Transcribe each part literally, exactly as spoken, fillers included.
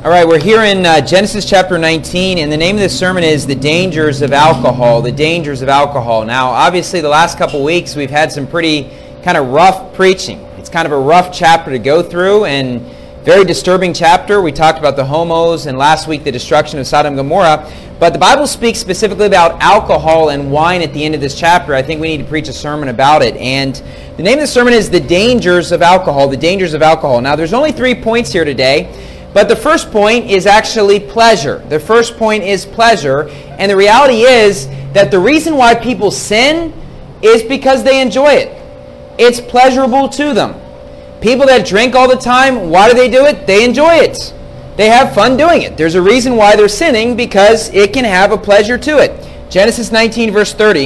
All right, we're here in uh, Genesis chapter nineteen, and the name of this sermon is The Dangers of Alcohol. The Dangers of Alcohol. Now, obviously, the last couple weeks, we've had some pretty kind of rough preaching. It's kind of a rough chapter to go through, and very disturbing chapter. We talked about the homos, and last week, the destruction of Sodom and Gomorrah. But the Bible speaks specifically about alcohol and wine at the end of this chapter. I think we need to preach a sermon about it. And the name of the sermon is The Dangers of Alcohol. The Dangers of Alcohol. Now, there's only three points here today. But the first point is actually pleasure. The first point is pleasure. And the reality is that the reason why people sin is because they enjoy it. It's pleasurable to them. People that drink all the time, why do they do it? They enjoy it. They have fun doing it. There's a reason why they're sinning, because it can have a pleasure to it. Genesis nineteen, verse thirty.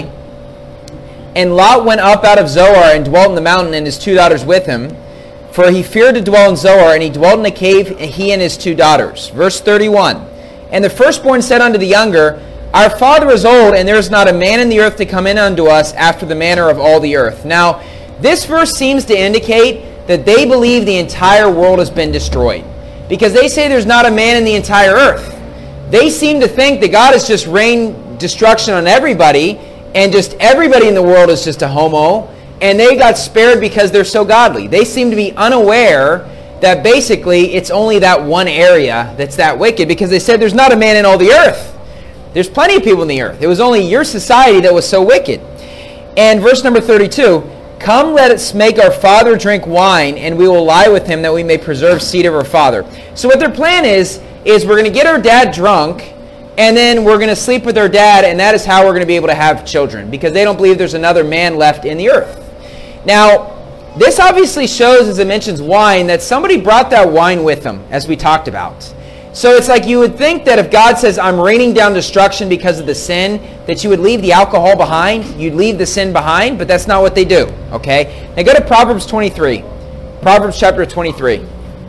And Lot went up out of Zoar and dwelt in the mountain, and his two daughters with him. For he feared to dwell in Zoar, and he dwelt in a cave, he and his two daughters. Verse thirty-one. And the firstborn said unto the younger, Our father is old, and there is not a man in the earth to come in unto us after the manner of all the earth. Now, this verse seems to indicate that they believe the entire world has been destroyed, because they say there's not a man in the entire earth. They seem to think that God has just rained destruction on everybody, and just everybody in the world is just a homo, and they got spared because they're so godly. They seem to be unaware that basically it's only that one area that's that wicked, because they said there's not a man in all the earth. There's plenty of people in the earth. It was only your society that was so wicked. And verse number thirty-two, Come, let us make our father drink wine, and we will lie with him that we may preserve seed of our father. So what their plan is, is we're going to get our dad drunk, and then we're going to sleep with our dad, and that is how we're going to be able to have children, because they don't believe there's another man left in the earth. Now, this obviously shows, as it mentions wine, that somebody brought that wine with them, as we talked about. So it's like you would think that if God says, I'm raining down destruction because of the sin, that you would leave the alcohol behind, you'd leave the sin behind, but that's not what they do, okay? Now go to Proverbs twenty-three. Proverbs chapter twenty-three.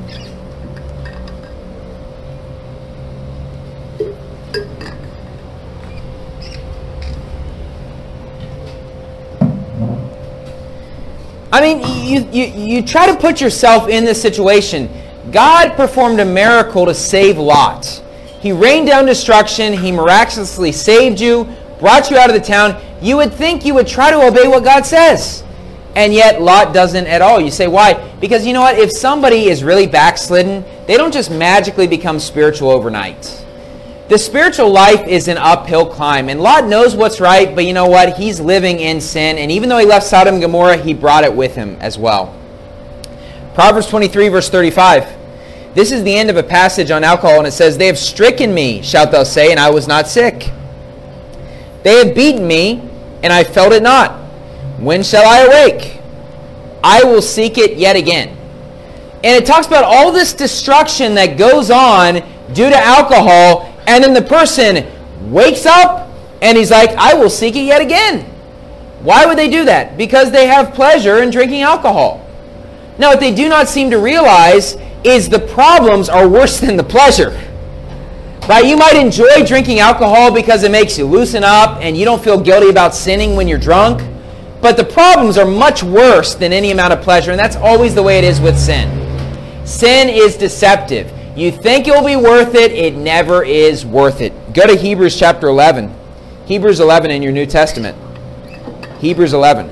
I mean, you, you, you try to put yourself in this situation. God performed a miracle to save Lot. He rained down destruction. He miraculously saved you, brought you out of the town. You would think you would try to obey what God says. And yet Lot doesn't at all. You say, why? Because you know what? If somebody is really backslidden, they don't just magically become spiritual overnight. The spiritual life is an uphill climb, and Lot knows what's right, but you know what? He's living in sin, and even though he left Sodom and Gomorrah, he brought it with him as well. Proverbs twenty-three, verse thirty-five. This is the end of a passage on alcohol, and it says, They have stricken me, shalt thou say, and I was not sick. They have beaten me, and I felt it not. When shall I awake? I will seek it yet again. And it talks about all this destruction that goes on due to alcohol, and then the person wakes up and he's like, I will seek it yet again. Why would they do that? Because they have pleasure in drinking alcohol. Now, what they do not seem to realize is the problems are worse than the pleasure. Right? You might enjoy drinking alcohol because it makes you loosen up and you don't feel guilty about sinning when you're drunk. But the problems are much worse than any amount of pleasure, and that's always the way it is with sin. Sin is deceptive. You think it will be worth it, it never is worth it. Go to Hebrews chapter eleven. Hebrews eleven in your New Testament. Hebrews eleven.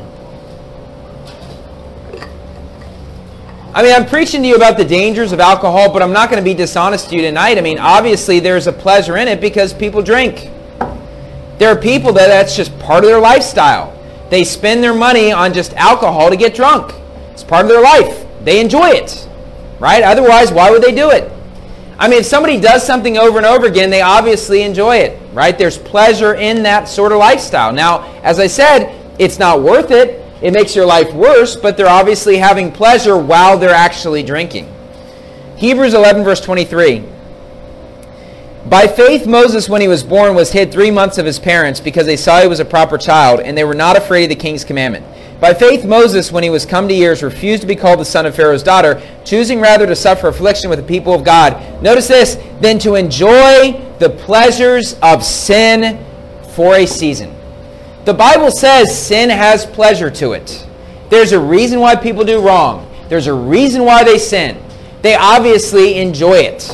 I mean, I'm preaching to you about the dangers of alcohol, but I'm not going to be dishonest to you tonight. I mean, obviously there's a pleasure in it because people drink. There are people that that's just part of their lifestyle. They spend their money on just alcohol to get drunk. It's part of their life. They enjoy it, right? Otherwise, why would they do it? I mean, if somebody does something over and over again, they obviously enjoy it, right? There's pleasure in that sort of lifestyle. Now, as I said, it's not worth it. It makes your life worse, but they're obviously having pleasure while they're actually drinking. Hebrews eleven, verse twenty-three. By faith, Moses, when he was born, was hid three months of his parents because they saw he was a proper child, and they were not afraid of the king's commandment. By faith, Moses, when he was come to years, refused to be called the son of Pharaoh's daughter, choosing rather to suffer affliction with the people of God. Notice this, than to enjoy the pleasures of sin for a season. The Bible says sin has pleasure to it. There's a reason why people do wrong. There's a reason why they sin. They obviously enjoy it.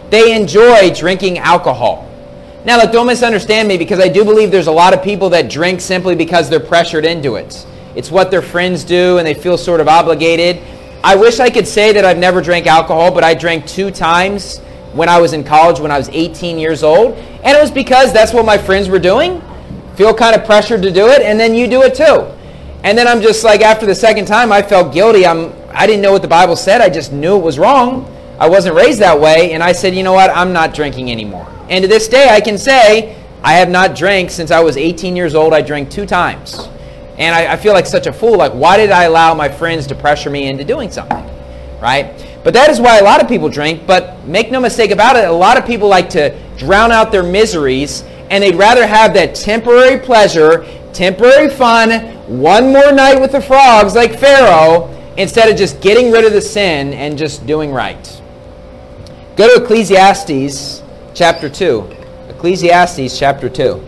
they enjoy drinking alcohol. Now, look, don't misunderstand me, because I do believe there's a lot of people that drink simply because they're pressured into it. It's what their friends do, and they feel sort of obligated. I wish I could say that I've never drank alcohol, but I drank two times when I was in college, when I was eighteen years old. And it was because that's what my friends were doing. Feel kind of pressured to do it, and then you do it too. And then I'm just like, after the second time, I felt guilty. I'm, I didn't know what the Bible said. I just knew it was wrong. I wasn't raised that way. And I said, you know what? I'm not drinking anymore. And to this day, I can say I have not drank since I was eighteen years old. I drank two times. And I, I feel like such a fool. Like, why did I allow my friends to pressure me into doing something? Right? But that is why a lot of people drink. But make no mistake about it, a lot of people like to drown out their miseries, and they'd rather have that temporary pleasure, temporary fun, one more night with the frogs like Pharaoh, instead of just getting rid of the sin and just doing right. Go to Ecclesiastes chapter two. Ecclesiastes chapter two.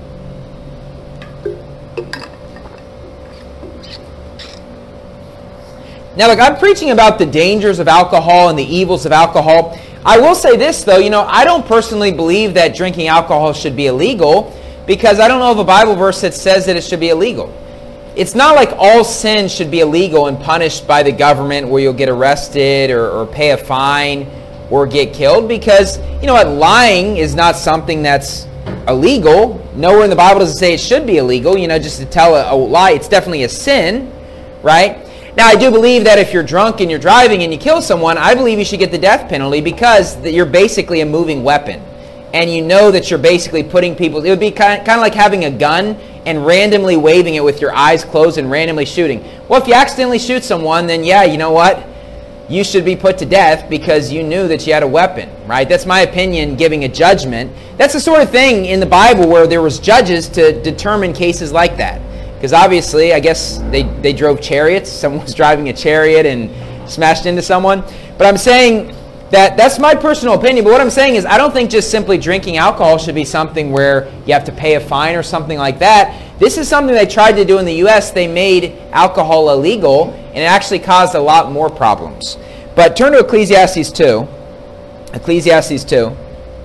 Now, look, I'm preaching about the dangers of alcohol and the evils of alcohol. I will say this, though. You know, I don't personally believe that drinking alcohol should be illegal, because I don't know of a Bible verse that says that it should be illegal. It's not like all sin should be illegal and punished by the government, where you'll get arrested or, or pay a fine or get killed, because, you know what, lying is not something that's illegal. Nowhere in the Bible does it say it should be illegal, you know, just to tell a, a lie. It's definitely a sin, right? Now, I do believe that if you're drunk and you're driving and you kill someone, I believe you should get the death penalty, because you're basically a moving weapon. And you know that you're basically putting people... It would be kind of, kind of like having a gun and randomly waving it with your eyes closed and randomly shooting. Well, if you accidentally shoot someone, then yeah, you know what? You should be put to death because you knew that you had a weapon, right? That's my opinion, giving a judgment. That's the sort of thing in the Bible where there was judges to determine cases like that. Because obviously, I guess they, they drove chariots. Someone was driving a chariot and smashed into someone. But I'm saying that that's my personal opinion. But what I'm saying is I don't think just simply drinking alcohol should be something where you have to pay a fine or something like that. This is something they tried to do in the U S They made alcohol illegal, and it actually caused a lot more problems. But turn to Ecclesiastes two. Ecclesiastes two.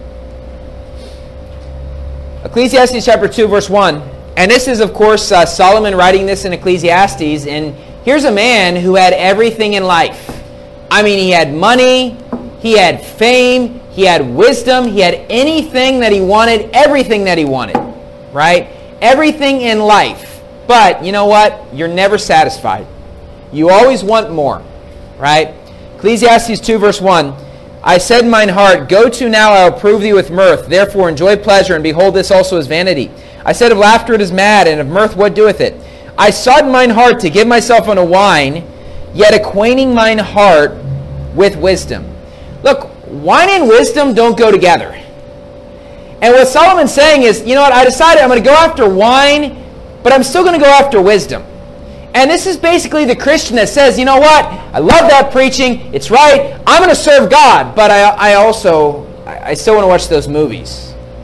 Ecclesiastes chapter two, verse one. And this is, of course, uh, Solomon writing this in Ecclesiastes. And here's a man who had everything in life. I mean, he had money, he had fame, he had wisdom, he had anything that he wanted, everything that he wanted, right? Everything in life. But you know what? You're never satisfied. You always want more, right? Ecclesiastes two, verse one. I said in mine heart, go to now, I will prove thee with mirth. Therefore enjoy pleasure, and behold, this also is vanity. I said of laughter it is mad, and of mirth what doeth it? I sought in mine heart to give myself unto wine, yet acquainting mine heart with wisdom. Look, wine and wisdom don't go together. And what Solomon's saying is, you know what, I decided I'm going to go after wine, but I'm still going to go after wisdom. And this is basically the Christian that says, you know what, I love that preaching, it's right, I'm going to serve God, but I, I also, I, I still want to watch those movies.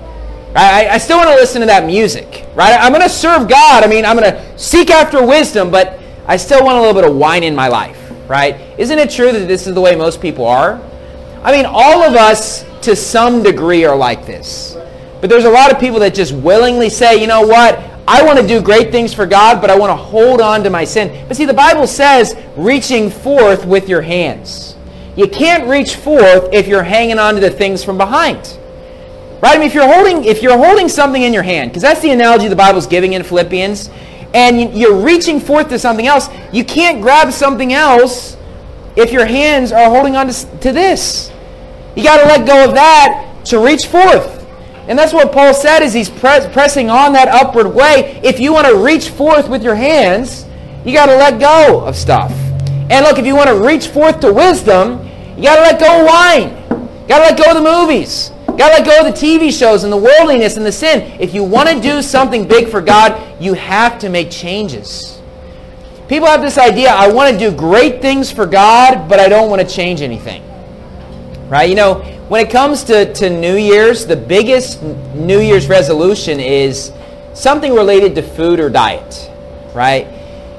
I, I still want to listen to that music, right? I'm going to serve God. I mean, I'm going to seek after wisdom, but I still want a little bit of wine in my life, right? Isn't it true that this is the way most people are? I mean, all of us, to some degree, are like this. But there's a lot of people that just willingly say, you know what? I want to do great things for God, but I want to hold on to my sin. But see, the Bible says, reaching forth with your hands. You can't reach forth if you're hanging on to the things from behind. Right? I mean, if you're holding, if you're holding something in your hand, because that's the analogy the Bible's giving in Philippians, and you're reaching forth to something else, you can't grab something else if your hands are holding on to, to this. You got to let go of that to reach forth. And that's what Paul said as he's pre- pressing on that upward way. If you want to reach forth with your hands, you got to let go of stuff. And look, if you want to reach forth to wisdom, you got to let go of wine. You got to let go of the movies. Got to let go of the T V shows and the worldliness and the sin. If you want to do something big for God, you have to make changes. People have this idea, I want to do great things for God, but I don't want to change anything. Right? You know, when it comes to, to New Year's, the biggest New Year's resolution is something related to food or diet. Right?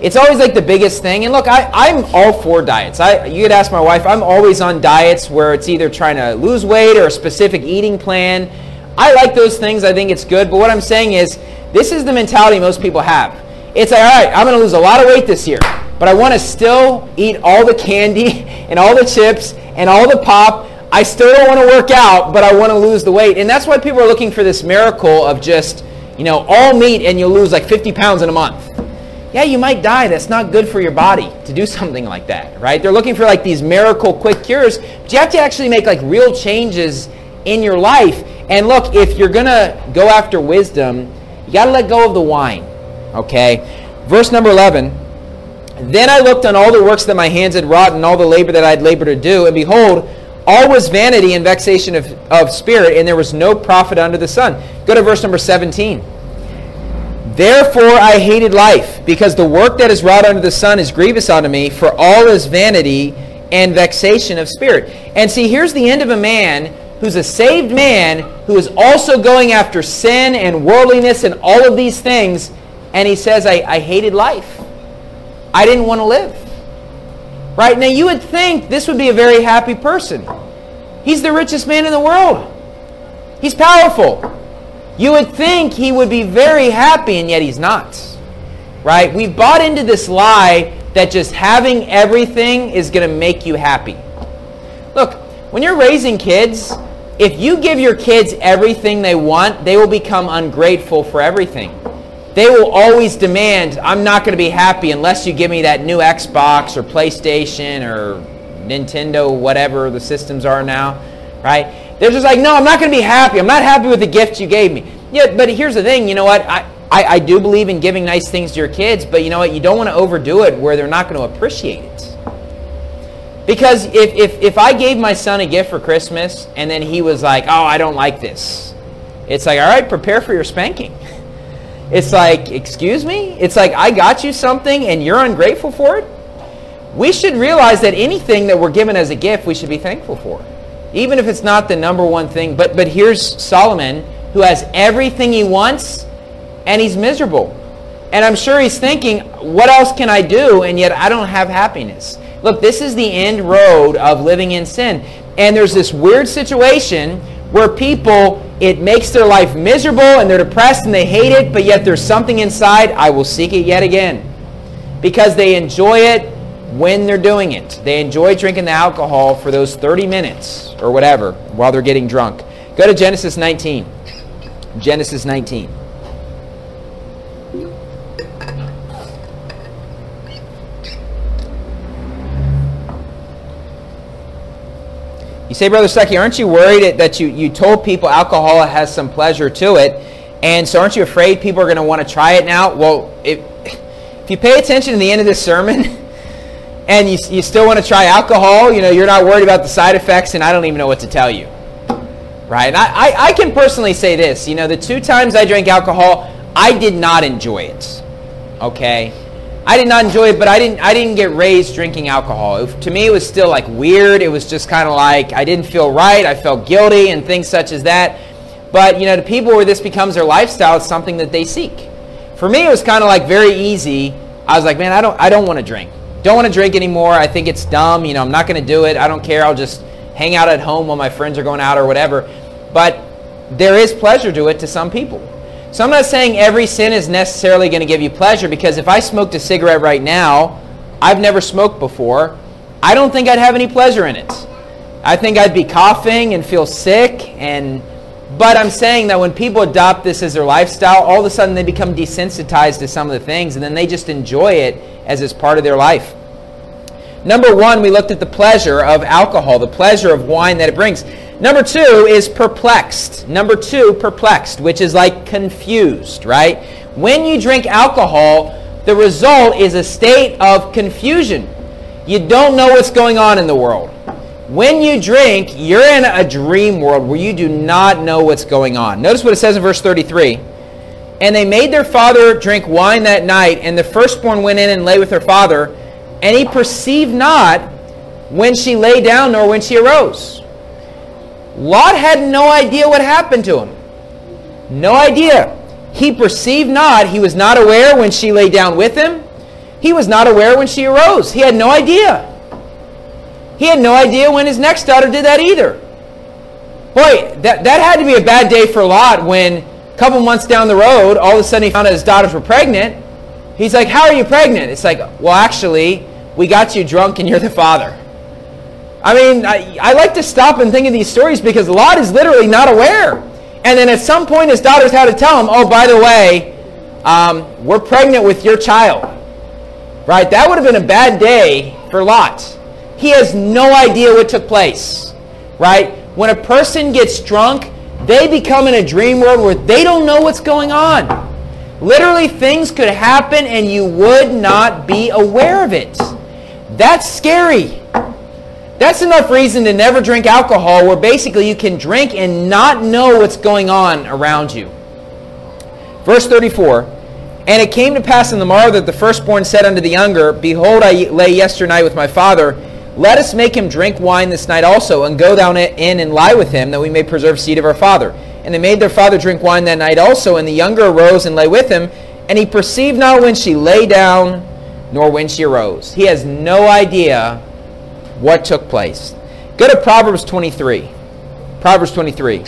it's always like the biggest thing. And look, I, I'm all for diets. I, you could ask my wife, I'm always on diets where it's either trying to lose weight or a specific eating plan. I like those things. I think it's good. But what I'm saying is, this is the mentality most people have. It's like, all right, I'm going to lose a lot of weight this year, but I want to still eat all the candy and all the chips and all the pop. I still don't want to work out, but I want to lose the weight. And that's why people are looking for this miracle of just, you know, all meat and you'll lose like fifty pounds in a month. Yeah, you might die. That's not good for your body to do something like that, right? They're looking for like these miracle quick cures, but you have to actually make like real changes in your life. And look, if you're going to go after wisdom, you got to let go of the wine, okay? Verse number eleven, then I looked on all the works that my hands had wrought and all the labor that I had labored to do, and behold, all was vanity and vexation of, of spirit, and there was no profit under the sun. Go to verse number seventeen. Therefore I hated life, because the work that is wrought under the sun is grievous unto me, for all is vanity and vexation of spirit. And see, here's the end of a man who's a saved man who is also going after sin and worldliness and all of these things, and he says, I, I hated life. I didn't want to live. Right? Now you would think this would be a very happy person. He's the richest man in the world. He's powerful. You would think he would be very happy, and yet he's not. Right? We've bought into this lie that just having everything is going to make you happy. Look, when you're raising kids, if you give your kids everything they want, they will become ungrateful for everything. They will always demand, I'm not going to be happy unless you give me that new Xbox or PlayStation or Nintendo, whatever the systems are now, right? They're just like, no, I'm not going to be happy. I'm not happy with the gift you gave me. Yeah, but here's the thing, you know what? I, I, I do believe in giving nice things to your kids, but you know what? You don't want to overdo it where they're not going to appreciate it. Because if, if, if I gave my son a gift for Christmas and then he was like, oh, I don't like this. It's like, all right, prepare for your spanking. It's like, excuse me? It's like, I got you something and you're ungrateful for it? We should realize that anything that we're given as a gift, we should be thankful for. Even if it's not the number one thing. But, but here's Solomon, who has everything he wants, and he's miserable. And I'm sure he's thinking, what else can I do? And yet I don't have happiness. Look, this is the end road of living in sin. And there's this weird situation where people, it makes their life miserable and they're depressed and they hate it, but yet there's something inside, I will seek it yet again. Because they enjoy it when they're doing it. They enjoy drinking the alcohol for those thirty minutes or whatever while they're getting drunk. Go to Genesis nineteen. Genesis nineteen. You say, Brother Stuckey, aren't you worried that you, you told people alcohol has some pleasure to it, and so aren't you afraid people are going to want to try it now? Well, if, if you pay attention to the end of this sermon, and you, you still want to try alcohol, you know, you're not worried about the side effects, and I don't even know what to tell you. Right? And I, I, I can personally say this, you know, the two times I drank alcohol, I did not enjoy it. Okay? I did not enjoy it, but I didn't I didn't get raised drinking alcohol. It, to me, it was still like weird. It was just kind of like I didn't feel right. I felt guilty and things such as that. But, you know, to people where this becomes their lifestyle, it's something that they seek. For me, it was kind of like very easy. I was like, man, I don't I don't want to drink. Don't want to drink anymore. I think it's dumb. You know, I'm not going to do it. I don't care. I'll just hang out at home while my friends are going out or whatever. But there is pleasure to it to some people. So I'm not saying every sin is necessarily going to give you pleasure, because if I smoked a cigarette right now, I've never smoked before, I don't think I'd have any pleasure in it. I think I'd be coughing and feel sick. And but I'm saying that when people adopt this as their lifestyle, all of a sudden they become desensitized to some of the things, and then they just enjoy it as it's part of their life. Number one, we looked at the pleasure of alcohol, the pleasure of wine that it brings. Number two is perplexed. Number two, perplexed, which is like confused, right? When you drink alcohol, the result is a state of confusion. You don't know what's going on in the world. When you drink, you're in a dream world where you do not know what's going on. Notice what it says in verse thirty-three. And they made their father drink wine that night, and the firstborn went in and lay with her father, and he perceived not when she lay down nor when she arose. Lot had no idea what happened to him. No idea. He perceived not. He was not aware when she lay down with him. He was not aware when she arose. He had no idea. He had no idea when his next daughter did that either. Boy, that, that had to be a bad day for Lot when a couple months down the road, all of a sudden he found out his daughters were pregnant. He's like, how are you pregnant? It's like, well, actually, we got you drunk and you're the father. I mean, I, I like to stop and think of these stories because Lot is literally not aware. And then at some point his daughters had to tell him, oh, by the way, um, we're pregnant with your child. Right? That would have been a bad day for Lot. He has no idea what took place. Right? When a person gets drunk, they become in a dream world where they don't know what's going on. Literally, things could happen and you would not be aware of it. That's scary. That's enough reason to never drink alcohol, where basically you can drink and not know what's going on around you. Verse thirty-four, and it came to pass in the morrow that the firstborn said unto the younger, behold, I lay yesternight with my father. Let us make him drink wine this night also, and go down in and lie with him, that we may preserve seed of our father. And they made their father drink wine that night also, and the younger arose and lay with him, and he perceived not when she lay down, nor when she arose. He has no idea what took place. Go to Proverbs twenty-three. Proverbs twenty-three.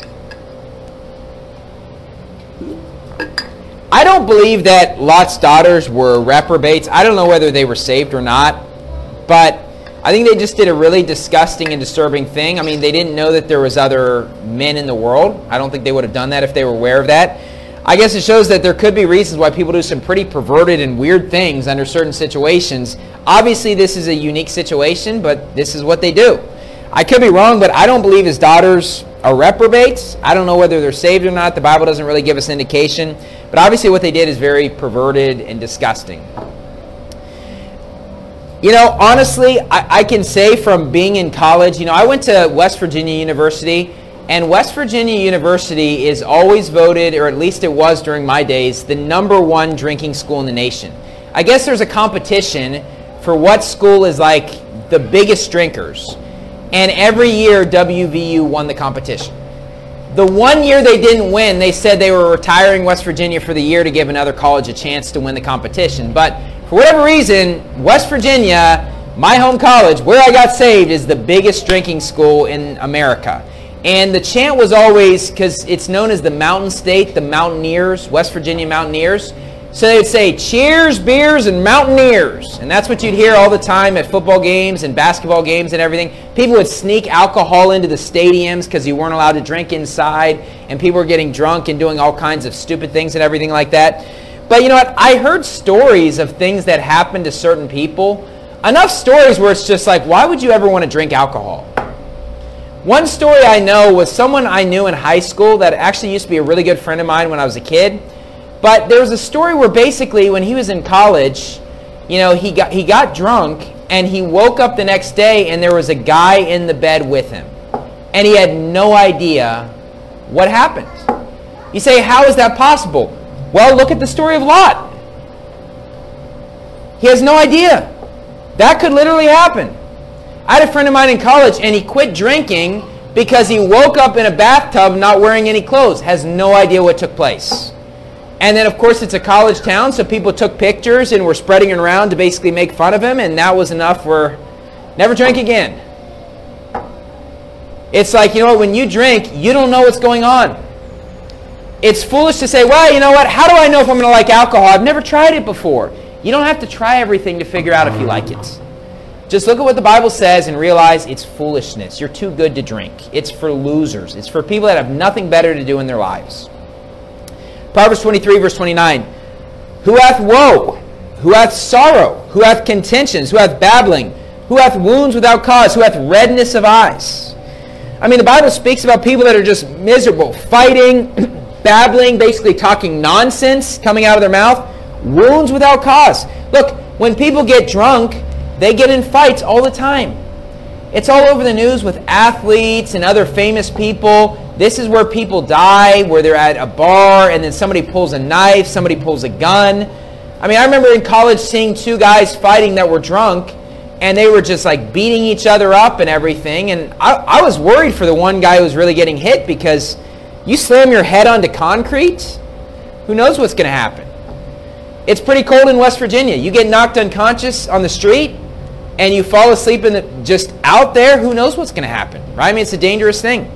I don't believe that Lot's daughters were reprobates. I don't know whether they were saved or not, but I think they just did a really disgusting and disturbing thing. I mean, they didn't know that there was other men in the world. I don't think they would have done that if they were aware of that. I guess it shows that there could be reasons why people do some pretty perverted and weird things under certain situations. Obviously, this is a unique situation, but this is what they do. I could be wrong, but I don't believe his daughters are reprobates. I don't know whether they're saved or not. The Bible doesn't really give us indication. But obviously what they did is very perverted and disgusting. You know, honestly, I, I can say from being in college, you know, I went to West Virginia University, and West Virginia University is always voted, or at least it was during my days, the number one drinking school in the nation. I guess there's a competition for what school is like the biggest drinkers. And every year W V U won the competition. The one year they didn't win, they said they were retiring West Virginia for the year to give another college a chance to win the competition. But for whatever reason, West Virginia, my home college, where I got saved, is the biggest drinking school in America. And the chant was always, because it's known as the Mountain State, the Mountaineers, West Virginia Mountaineers. So they would say, cheers, beers, and Mountaineers. And that's what you'd hear all the time at football games and basketball games and everything. People would sneak alcohol into the stadiums because you weren't allowed to drink inside. And people were getting drunk and doing all kinds of stupid things and everything like that. But you know what? I heard stories of things that happened to certain people. Enough stories where it's just like, why would you ever want to drink alcohol? One story I know was someone I knew in high school that actually used to be a really good friend of mine when I was a kid. But there was a story where basically when he was in college, you know, he got he got drunk and he woke up the next day and there was a guy in the bed with him. And he had no idea what happened. You say, how is that possible? Well, look at the story of Lot. He has no idea. That could literally happen. I had a friend of mine in college and he quit drinking because he woke up in a bathtub not wearing any clothes. Has no idea what took place. And then, of course, it's a college town, so people took pictures and were spreading it around to basically make fun of him, and that was enough for never drink again. It's like, you know what, when you drink, you don't know what's going on. It's foolish to say, well, you know what, how do I know if I'm going to like alcohol? I've never tried it before. You don't have to try everything to figure out if you like it. Just look at what the Bible says and realize it's foolishness. You're too good to drink. It's for losers. It's for people that have nothing better to do in their lives. Proverbs twenty-three, verse twenty-nine. Who hath woe? Who hath sorrow? Who hath contentions? Who hath babbling? Who hath wounds without cause? Who hath redness of eyes? I mean, the Bible speaks about people that are just miserable, fighting, babbling, basically talking nonsense coming out of their mouth. Wounds without cause. Look, when people get drunk, they get in fights all the time. It's all over the news with athletes and other famous people. This is where people die, where they're at a bar and then somebody pulls a knife, somebody pulls a gun. I mean, I remember in college seeing two guys fighting that were drunk and they were just like beating each other up and everything. And I, I was worried for the one guy who was really getting hit because you slam your head onto concrete, who knows what's going to happen? It's pretty cold in West Virginia. You get knocked unconscious on the street and you fall asleep in the, just out there, who knows what's going to happen, right? I mean, it's a dangerous thing.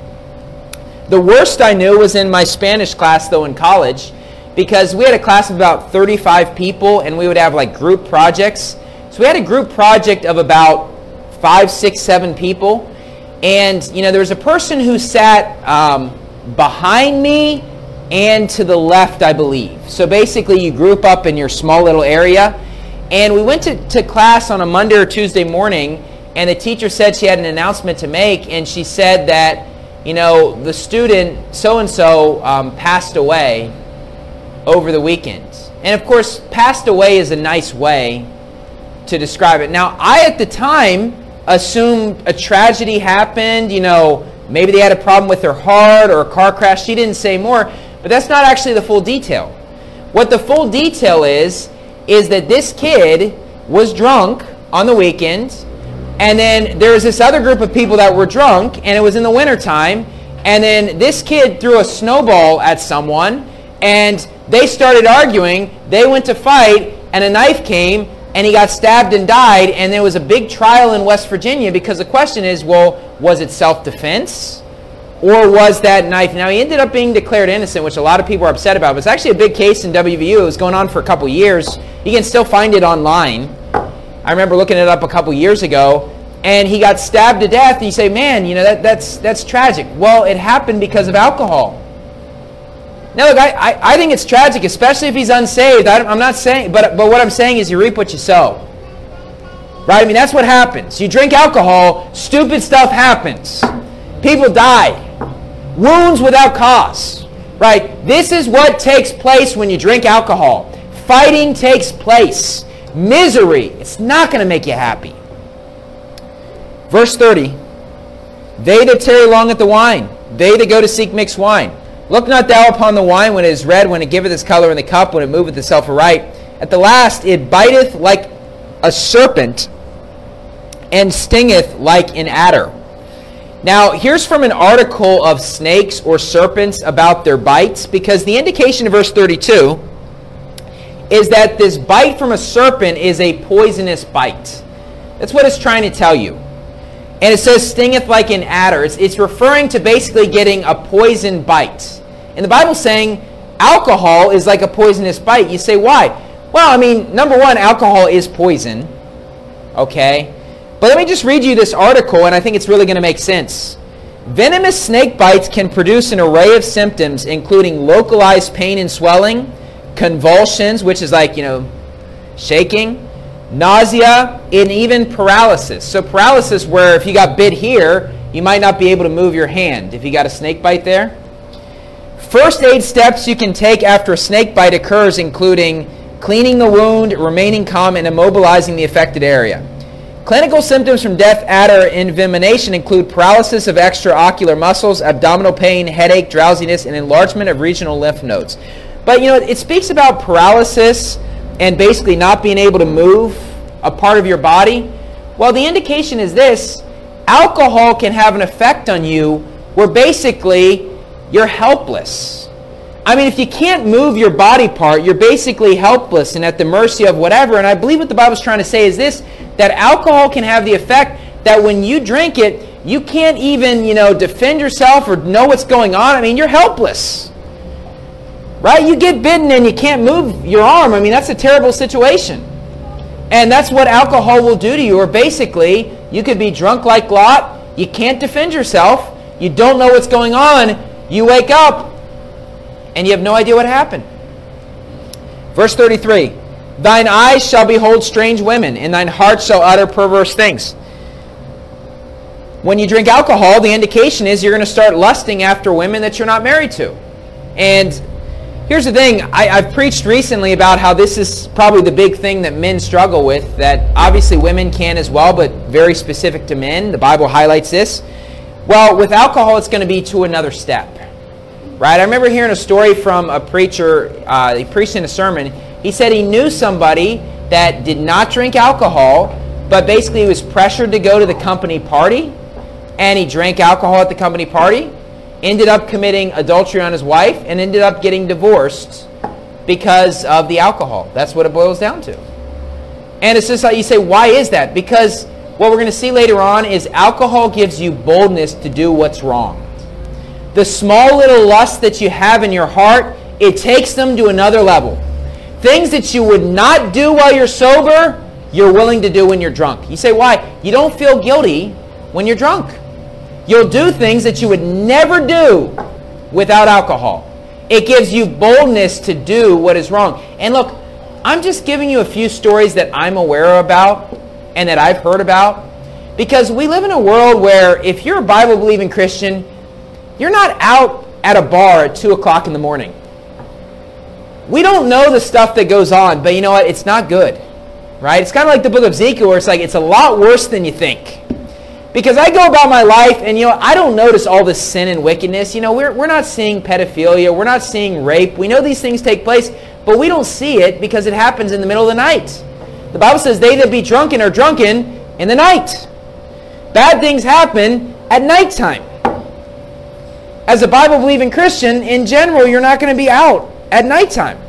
The worst I knew was in my Spanish class, though, in college, because we had a class of about thirty-five people, and we would have like group projects. So we had a group project of about five, six, seven people, and you know, there was a person who sat um, behind me and to the left, I believe. So basically, you group up in your small little area. And we went to, to class on a Monday or Tuesday morning, and the teacher said she had an announcement to make, and she said that, you know, the student so-and-so um, passed away over the weekend. And of course, passed away is a nice way to describe it. Now, I at the time assumed a tragedy happened, you know, maybe they had a problem with their heart or a car crash. She didn't say more, but that's not actually the full detail. What the full detail is, is that this kid was drunk on the weekend, and then there was this other group of people that were drunk, and it was in the wintertime, and then this kid threw a snowball at someone, and they started arguing, they went to fight, and a knife came, and he got stabbed and died, and there was a big trial in West Virginia, because the question is, well, was it self-defense? Or was that knife? Now, he ended up being declared innocent, which a lot of people are upset about. But it's actually a big case in W V U. It was going on for a couple years. You can still find it online. I remember looking it up a couple years ago. And he got stabbed to death. And you say, man, you know, that, that's that's tragic. Well, it happened because of alcohol. Now, look, I, I, I think it's tragic, especially if he's unsaved. I, I'm not saying, but, but what I'm saying is you reap what you sow. Right? I mean, that's what happens. You drink alcohol, stupid stuff happens. People die. Wounds without cause, right? This is what takes place when you drink alcohol. Fighting takes place. Misery. It's not going to make you happy. Verse thirty. They that tarry long at the wine, they that go to seek mixed wine. Look not thou upon the wine when it is red, when it giveth its color in the cup, when it moveth itself aright. At the last it biteth like a serpent, and stingeth like an adder. Now, here's from an article of snakes or serpents about their bites, because the indication in verse thirty-two is that this bite from a serpent is a poisonous bite. That's what it's trying to tell you. And it says, stingeth like an adder. It's, it's referring to basically getting a poison bite. And the Bible's saying alcohol is like a poisonous bite. You say, why? Well, I mean, number one, alcohol is poison. Okay? But let me just read you this article, and I think it's really going to make sense. Venomous snake bites can produce an array of symptoms, including localized pain and swelling, convulsions, which is like, you know, shaking, nausea, and even paralysis. So paralysis where if you got bit here, you might not be able to move your hand if you got a snake bite there. First aid steps you can take after a snake bite occurs, including cleaning the wound, remaining calm, and immobilizing the affected area. Clinical symptoms from death, adder, envenomation include paralysis of extraocular muscles, abdominal pain, headache, drowsiness, and enlargement of regional lymph nodes. But, you know, it speaks about paralysis and basically not being able to move a part of your body. Well, the indication is this: alcohol can have an effect on you where basically you're helpless. I mean, if you can't move your body part, you're basically helpless and at the mercy of whatever. And I believe what the Bible's trying to say is this, that alcohol can have the effect that when you drink it, you can't even, you know, defend yourself or know what's going on. I mean, you're helpless. Right? You get bitten and you can't move your arm. I mean, that's a terrible situation. And that's what alcohol will do to you. Or basically, you could be drunk like Lot. You can't defend yourself. You don't know what's going on. You wake up and you have no idea what happened. Verse thirty-three. Thine eyes shall behold strange women, and thine heart shall utter perverse things. When you drink alcohol, the indication is you're going to start lusting after women that you're not married to. And here's the thing. I, I've preached recently about how this is probably the big thing that men struggle with, that obviously women can as well, but very specific to men. The Bible highlights this. Well, with alcohol, it's going to be to another step. Right? I remember hearing a story from a preacher. Uh, he preached in a sermon. He said he knew somebody that did not drink alcohol, but basically he was pressured to go to the company party, and he drank alcohol at the company party, ended up committing adultery on his wife, and ended up getting divorced because of the alcohol. That's what it boils down to. And it's just like you say, why is that? Because what we're going to see later on is alcohol gives you boldness to do what's wrong. The small little lust that you have in your heart, it takes them to another level. Things that you would not do while you're sober, you're willing to do when you're drunk. You say, why? You don't feel guilty when you're drunk. You'll do things that you would never do without alcohol. It gives you boldness to do what is wrong. And look, I'm just giving you a few stories that I'm aware about and that I've heard about, because we live in a world where if you're a Bible-believing Christian, you're not out at a bar at two o'clock in the morning. We don't know the stuff that goes on, but you know what? It's not good, right? It's kind of like the book of Ezekiel, where it's like, it's a lot worse than you think. Because I go about my life and, you know, I don't notice all this sin and wickedness. You know, we're, we're not seeing pedophilia. We're not seeing rape. We know these things take place, but we don't see it because it happens in the middle of the night. The Bible says they that be drunken are drunken in the night. Bad things happen at nighttime. As a Bible-believing Christian, in general, you're not going to be out at nighttime.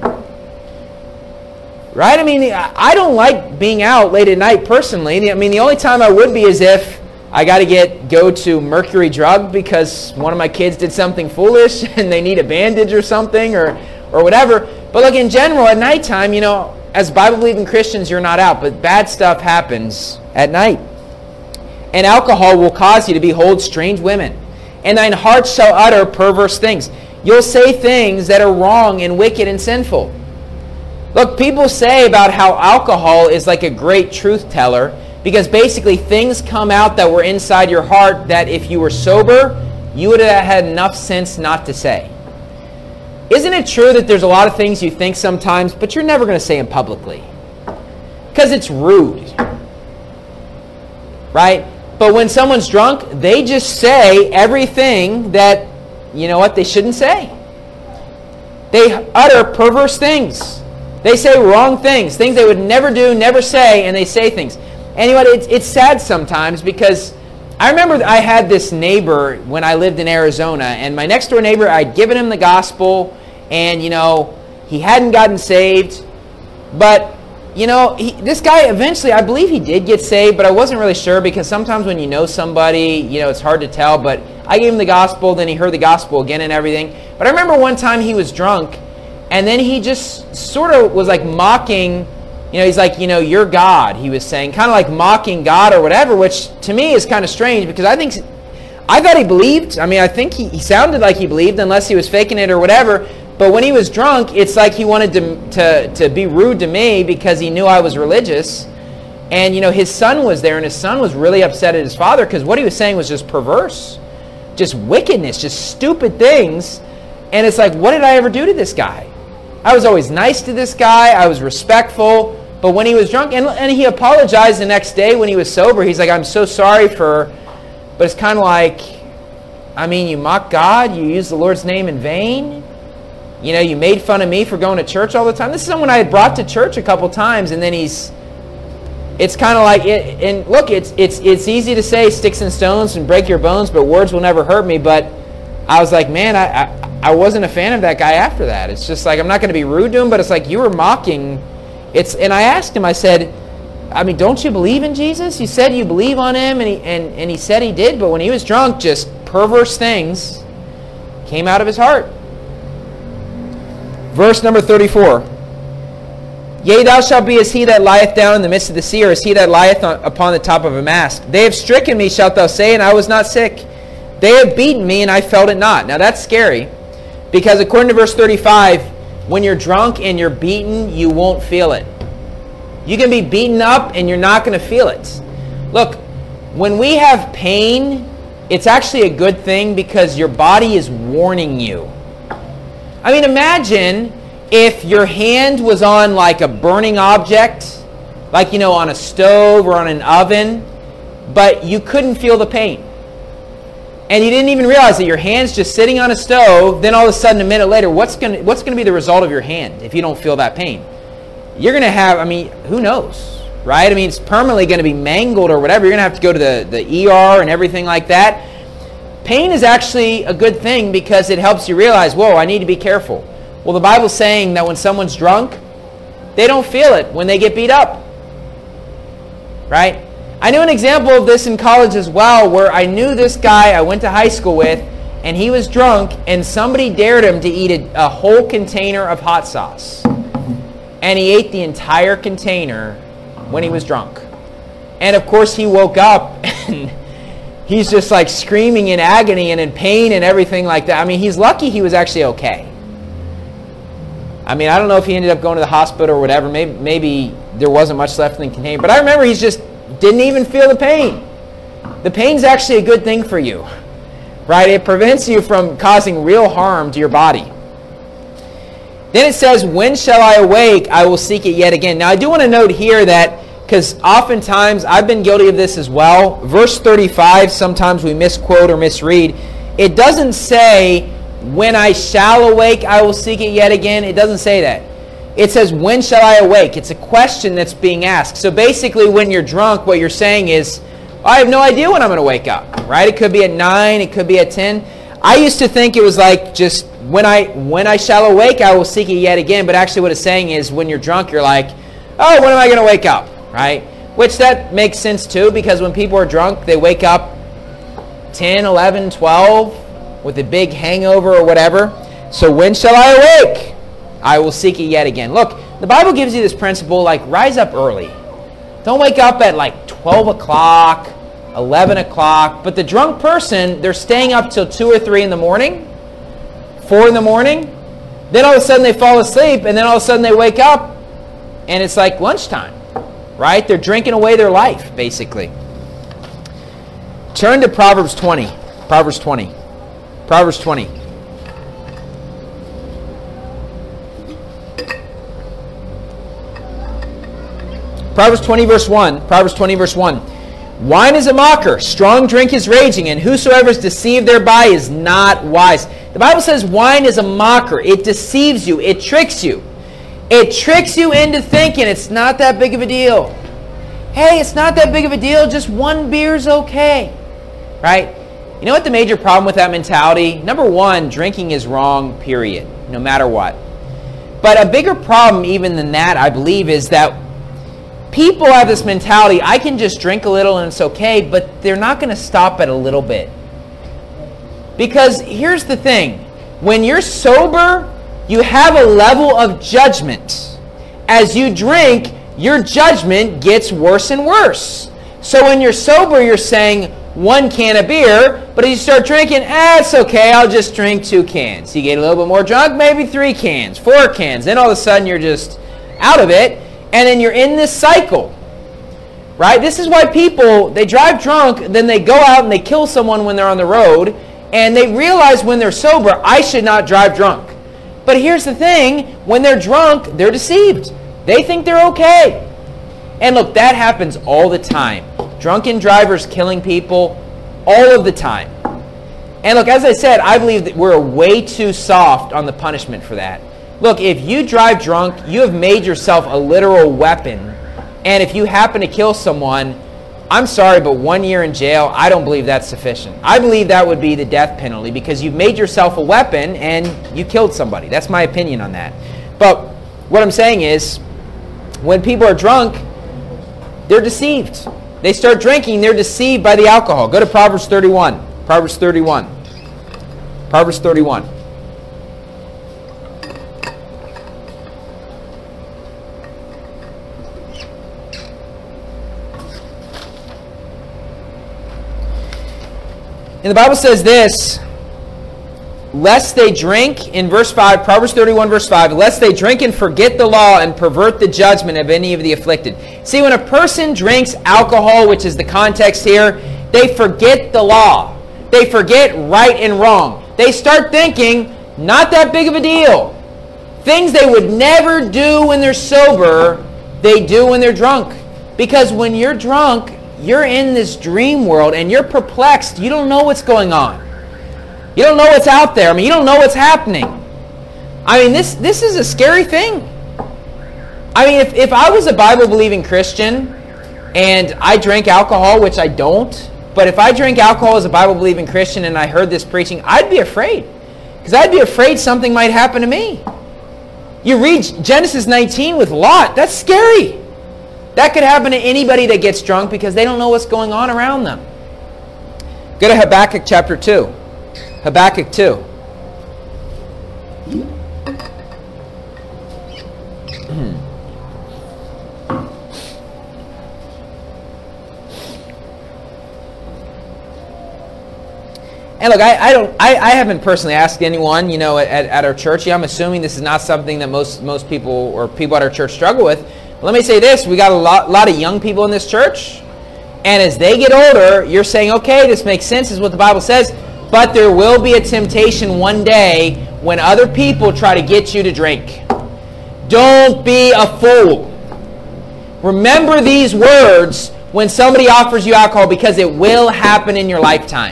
Right? I mean, I don't like being out late at night personally. I mean, the only time I would be is if I got to get go to Mercury Drug because one of my kids did something foolish and they need a bandage or something or, or whatever. But look, in general, at nighttime, you know, as Bible-believing Christians, you're not out. But bad stuff happens at night. And alcohol will cause you to behold strange women. And thine heart shall utter perverse things. You'll say things that are wrong and wicked and sinful. Look, people say about how alcohol is like a great truth teller, because basically things come out that were inside your heart that if you were sober, you would have had enough sense not to say. Isn't it true that there's a lot of things you think sometimes, but you're never going to say them publicly? Because it's rude. Right? But when someone's drunk, they just say everything that, you know what, they shouldn't say. They utter perverse things. They say wrong things, things they would never do, never say, and they say things. And you know what, it's, it's sad sometimes, because I remember I had this neighbor when I lived in Arizona, and my next door neighbor, I'd given him the gospel, and, you know, he hadn't gotten saved, but, you know, he, this guy eventually, I believe he did get saved, but I wasn't really sure, because sometimes when you know somebody, you know, it's hard to tell, but I gave him the gospel, then he heard the gospel again and everything. But I remember one time he was drunk, and then he just sort of was like mocking, you know, he's like, you know, you're God, he was saying, kind of like mocking God or whatever, which to me is kind of strange, because I think, I thought he believed. I mean, I think he, he sounded like he believed, unless he was faking it or whatever. But when he was drunk, it's like he wanted to, to, to be rude to me because he knew I was religious. And, you know, his son was there, and his son was really upset at his father because what he was saying was just perverse, just wickedness, just stupid things. And it's like, what did I ever do to this guy? I was always nice to this guy. I was respectful. But when he was drunk, and, and he apologized the next day when he was sober. He's like, I'm so sorry for, but it's kind of like, I mean, you mock God. You use the Lord's name in vain. You know, you made fun of me for going to church all the time. This is someone I had brought to church a couple times, and then he's, it's kind of like, it, and look, it's, it's, it's easy to say sticks and stones and break your bones, but words will never hurt me. But I was like, man, I, I, I wasn't a fan of that guy after that. It's just like, I'm not going to be rude to him, but it's like, you were mocking. It's, and I asked him, I said, I mean, don't you believe in Jesus? You said you believe on him, and he, and, and he said he did, but when he was drunk, just perverse things came out of his heart. Verse number thirty-four. Yea, thou shalt be as he that lieth down in the midst of the sea, or as he that lieth on, upon the top of a mast. They have stricken me, shalt thou say, and I was not sick. They have beaten me, and I felt it not. Now that's scary, because according to verse thirty-five, when you're drunk and you're beaten, you won't feel it. You can be beaten up and you're not going to feel it. Look, when we have pain, it's actually a good thing because your body is warning you. I mean, imagine if your hand was on like a burning object, like, you know, on a stove or on an oven, but you couldn't feel the pain. And you didn't even realize that your hand's just sitting on a stove, then all of a sudden a minute later, what's going to, what's going to be the result of your hand if you don't feel that pain? You're going to have, I mean, who knows, right? I mean, it's permanently going to be mangled or whatever. You're going to have to go to the, the E R and everything like that. Pain is actually a good thing because it helps you realize, whoa, I need to be careful. Well, the Bible's saying that when someone's drunk, they don't feel it when they get beat up. Right? I knew an example of this in college as well, where I knew this guy I went to high school with, and he was drunk, and somebody dared him to eat a, a whole container of hot sauce. And he ate the entire container when he was drunk. And of course he woke up and he's just like screaming in agony and in pain and everything like that. I mean, he's lucky he was actually okay. I mean, I don't know if he ended up going to the hospital or whatever. Maybe, maybe there wasn't much left in the container. But I remember he just didn't even feel the pain. The pain's actually a good thing for you. Right? It prevents you from causing real harm to your body. Then it says, when shall I awake? I will seek it yet again. Now, I do want to note here that, because oftentimes I've been guilty of this as well. Verse thirty-five, sometimes we misquote or misread. It doesn't say, when I shall awake, I will seek it yet again. It doesn't say that. It says, when shall I awake? It's a question that's being asked. So basically, when you're drunk, what you're saying is, I have no idea when I'm going to wake up. Right? It could be at nine. It could be at ten. I used to think it was like just, when I when I shall awake, I will seek it yet again. But actually what it's saying is, when you're drunk, you're like, oh, when am I going to wake up? Right? Which that makes sense too, because when people are drunk, they wake up ten, eleven, twelve with a big hangover or whatever. So when shall I awake? I will seek it yet again. Look, the Bible gives you this principle, like, rise up early. Don't wake up at like twelve o'clock, eleven o'clock. But the drunk person, they're staying up till two or three in the morning, four in the morning. Then all of a sudden they fall asleep, and then all of a sudden they wake up, and it's like lunchtime. Right? They're drinking away their life, basically. Turn to Proverbs twenty. Proverbs twenty. Proverbs twenty. Proverbs twenty, verse one. Proverbs twenty, verse one. Wine is a mocker, strong drink is raging, and whosoever is deceived thereby is not wise. The Bible says wine is a mocker. It deceives you. It tricks you. It tricks you into thinking it's not that big of a deal. Hey, it's not that big of a deal. Just one beer's okay. Right? You know what the major problem with that mentality? Number one, drinking is wrong, period. No matter what. But a bigger problem even than that, I believe, is that people have this mentality, I can just drink a little and it's okay, but they're not going to stop at a little bit. Because here's the thing. When you're sober, you have a level of judgment. As you drink, your judgment gets worse and worse. So when you're sober, you're saying one can of beer, but as you start drinking, ah, it's okay, I'll just drink two cans. You get a little bit more drunk, maybe three cans, four cans. Then all of a sudden you're just out of it, and then you're in this cycle. Right? This is why people, they drive drunk, then they go out and they kill someone when they're on the road, and they realize when they're sober, I should not drive drunk. But here's the thing, when they're drunk, they're deceived. They think they're okay. And look, that happens all the time. Drunken drivers killing people all of the time. And look, as I said, I believe that we're way too soft on the punishment for that. Look, if you drive drunk, you have made yourself a literal weapon. And if you happen to kill someone, I'm sorry, but one year in jail, I don't believe that's sufficient. I believe that would be the death penalty because you've made yourself a weapon and you killed somebody. That's my opinion on that. But what I'm saying is, when people are drunk, they're deceived. They start drinking, they're deceived by the alcohol. Go to Proverbs thirty-one. Proverbs thirty-one. Proverbs thirty-one. And the Bible says this, lest they drink, in verse five, Proverbs thirty-one, verse five, lest they drink and forget the law and pervert the judgment of any of the afflicted. See, when a person drinks alcohol, which is the context here, they forget the law. They forget right and wrong. They start thinking, not that big of a deal. Things they would never do when they're sober, they do when they're drunk. Because when you're drunk, you're in this dream world and you're perplexed. You don't know what's going on. You don't know what's out there. I mean, you don't know what's happening. I mean, this this is a scary thing. I mean, if, if I was a Bible-believing Christian and I drank alcohol, which I don't, but if I drank alcohol as a Bible-believing Christian and I heard this preaching, I'd be afraid. Because I'd be afraid something might happen to me. You read Genesis nineteen with Lot. That's scary. That could happen to anybody that gets drunk because they don't know what's going on around them. Go to Habakkuk chapter two. Habakkuk two. And look, I, I don't, I, I haven't personally asked anyone, you know, at, at our church. Yeah, I'm assuming this is not something that most most people or people at our church struggle with. But let me say this: we got a lot, lot of young people in this church, and as they get older, you're saying, okay, this makes sense, is what the Bible says. But there will be a temptation one day when other people try to get you to drink. Don't be a fool. Remember these words when somebody offers you alcohol, because it will happen in your lifetime.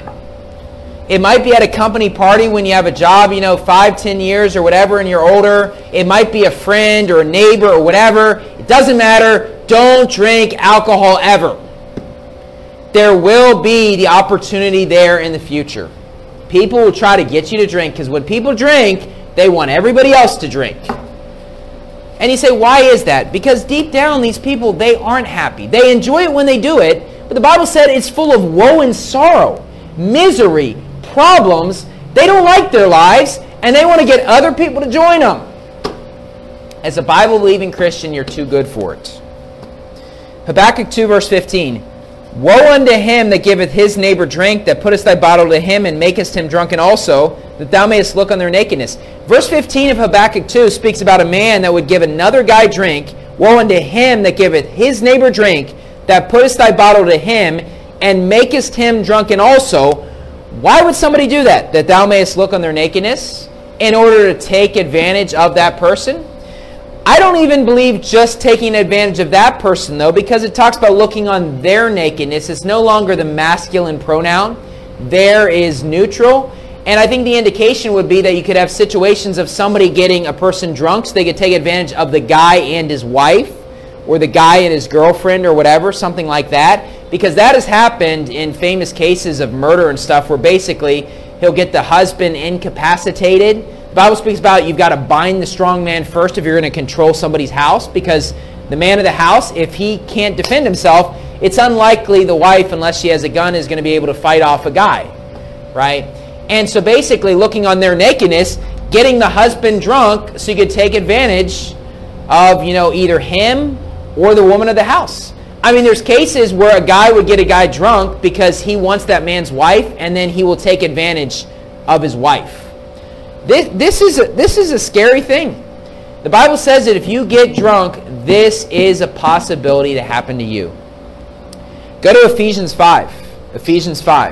It might be at a company party when you have a job, you know, five, ten years or whatever, and you're older. It might be a friend or a neighbor or whatever. It doesn't matter. Don't drink alcohol ever. There will be the opportunity there in the future. People will try to get you to drink, because when people drink, they want everybody else to drink. And you say, why is that? Because deep down, these people, they aren't happy. They enjoy it when they do it, but the Bible said it's full of woe and sorrow, misery, problems. They don't like their lives, and they want to get other people to join them. As a Bible-believing Christian, you're too good for it. Habakkuk two, verse fifteen. Woe unto him that giveth his neighbor drink, that putteth thy bottle to him, and makest him drunken also, that thou mayest look on their nakedness. Verse fifteen of Habakkuk two speaks about a man that would give another guy drink. Woe unto him that giveth his neighbor drink, that puttest thy bottle to him, and makest him drunken also. Why would somebody do that? That thou mayest look on their nakedness, in order to take advantage of that person? I don't even believe just taking advantage of that person, though, because it talks about looking on their nakedness. It's no longer the masculine pronoun. There is neutral. And I think the indication would be that you could have situations of somebody getting a person drunk, so they could take advantage of the guy and his wife, or the guy and his girlfriend, or whatever, something like that. Because that has happened in famous cases of murder and stuff, where basically he'll get the husband incapacitated. The Bible speaks about you've got to bind the strong man first if you're going to control somebody's house, because the man of the house, if he can't defend himself, it's unlikely the wife, unless she has a gun, is going to be able to fight off a guy, right? And so basically looking on their nakedness, getting the husband drunk so you could take advantage of, you know, either him or the woman of the house. I mean, there's cases where a guy would get a guy drunk because he wants that man's wife, and then he will take advantage of his wife. This, this, is a, this is a scary thing. The Bible says that if you get drunk, this is a possibility to happen to you. Go to Ephesians five. Ephesians five.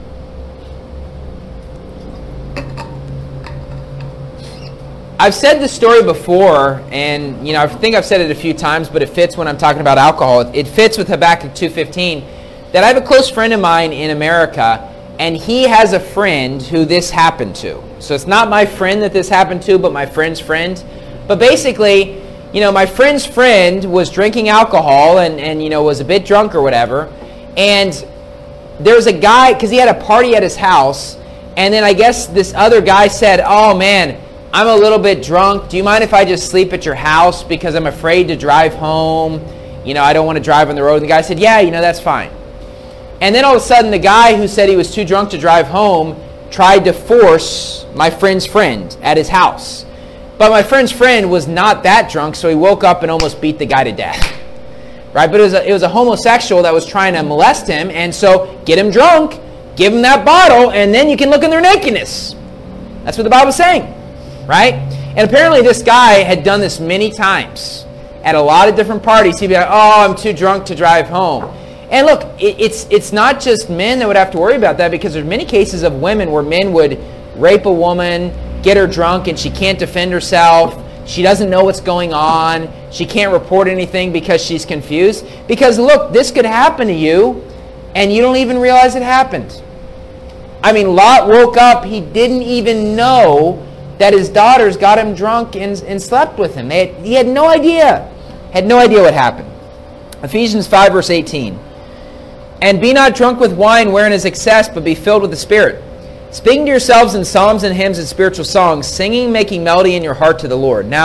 I've said this story before, and you know I think I've said it a few times, but it fits when I'm talking about alcohol. It fits with Habakkuk two fifteen. That I have a close friend of mine in America, and he has a friend who this happened to. So it's not my friend that this happened to, but my friend's friend. But basically, you know, my friend's friend was drinking alcohol and, and you know, was a bit drunk or whatever. And there was a guy, because he had a party at his house, and then I guess this other guy said, oh man, I'm a little bit drunk. Do you mind if I just sleep at your house because I'm afraid to drive home? You know, I don't want to drive on the road. And the guy said, yeah, you know, that's fine. And then all of a sudden, the guy who said he was too drunk to drive home tried to force my friend's friend at his house. But my friend's friend was not that drunk, so he woke up and almost beat the guy to death. Right? But it was a, it was a homosexual that was trying to molest him, and so get him drunk, give him that bottle, and then you can look in their nakedness. That's what the Bible's saying. Right? And apparently this guy had done this many times at a lot of different parties. He'd be like, oh, I'm too drunk to drive home. And look, it, it's it's not just men that would have to worry about that, because there's many cases of women where men would rape a woman, get her drunk, and she can't defend herself. She doesn't know what's going on. She can't report anything because she's confused. Because look, this could happen to you, and you don't even realize it happened. I mean, Lot woke up, he didn't even know that his daughters got him drunk and, and slept with him. They had, he had no idea. Had no idea what happened. Ephesians five, verse eighteen. And be not drunk with wine wherein is excess, but be filled with the Spirit, speaking to yourselves in psalms and hymns and spiritual songs, singing, making melody in your heart to the Lord. Now,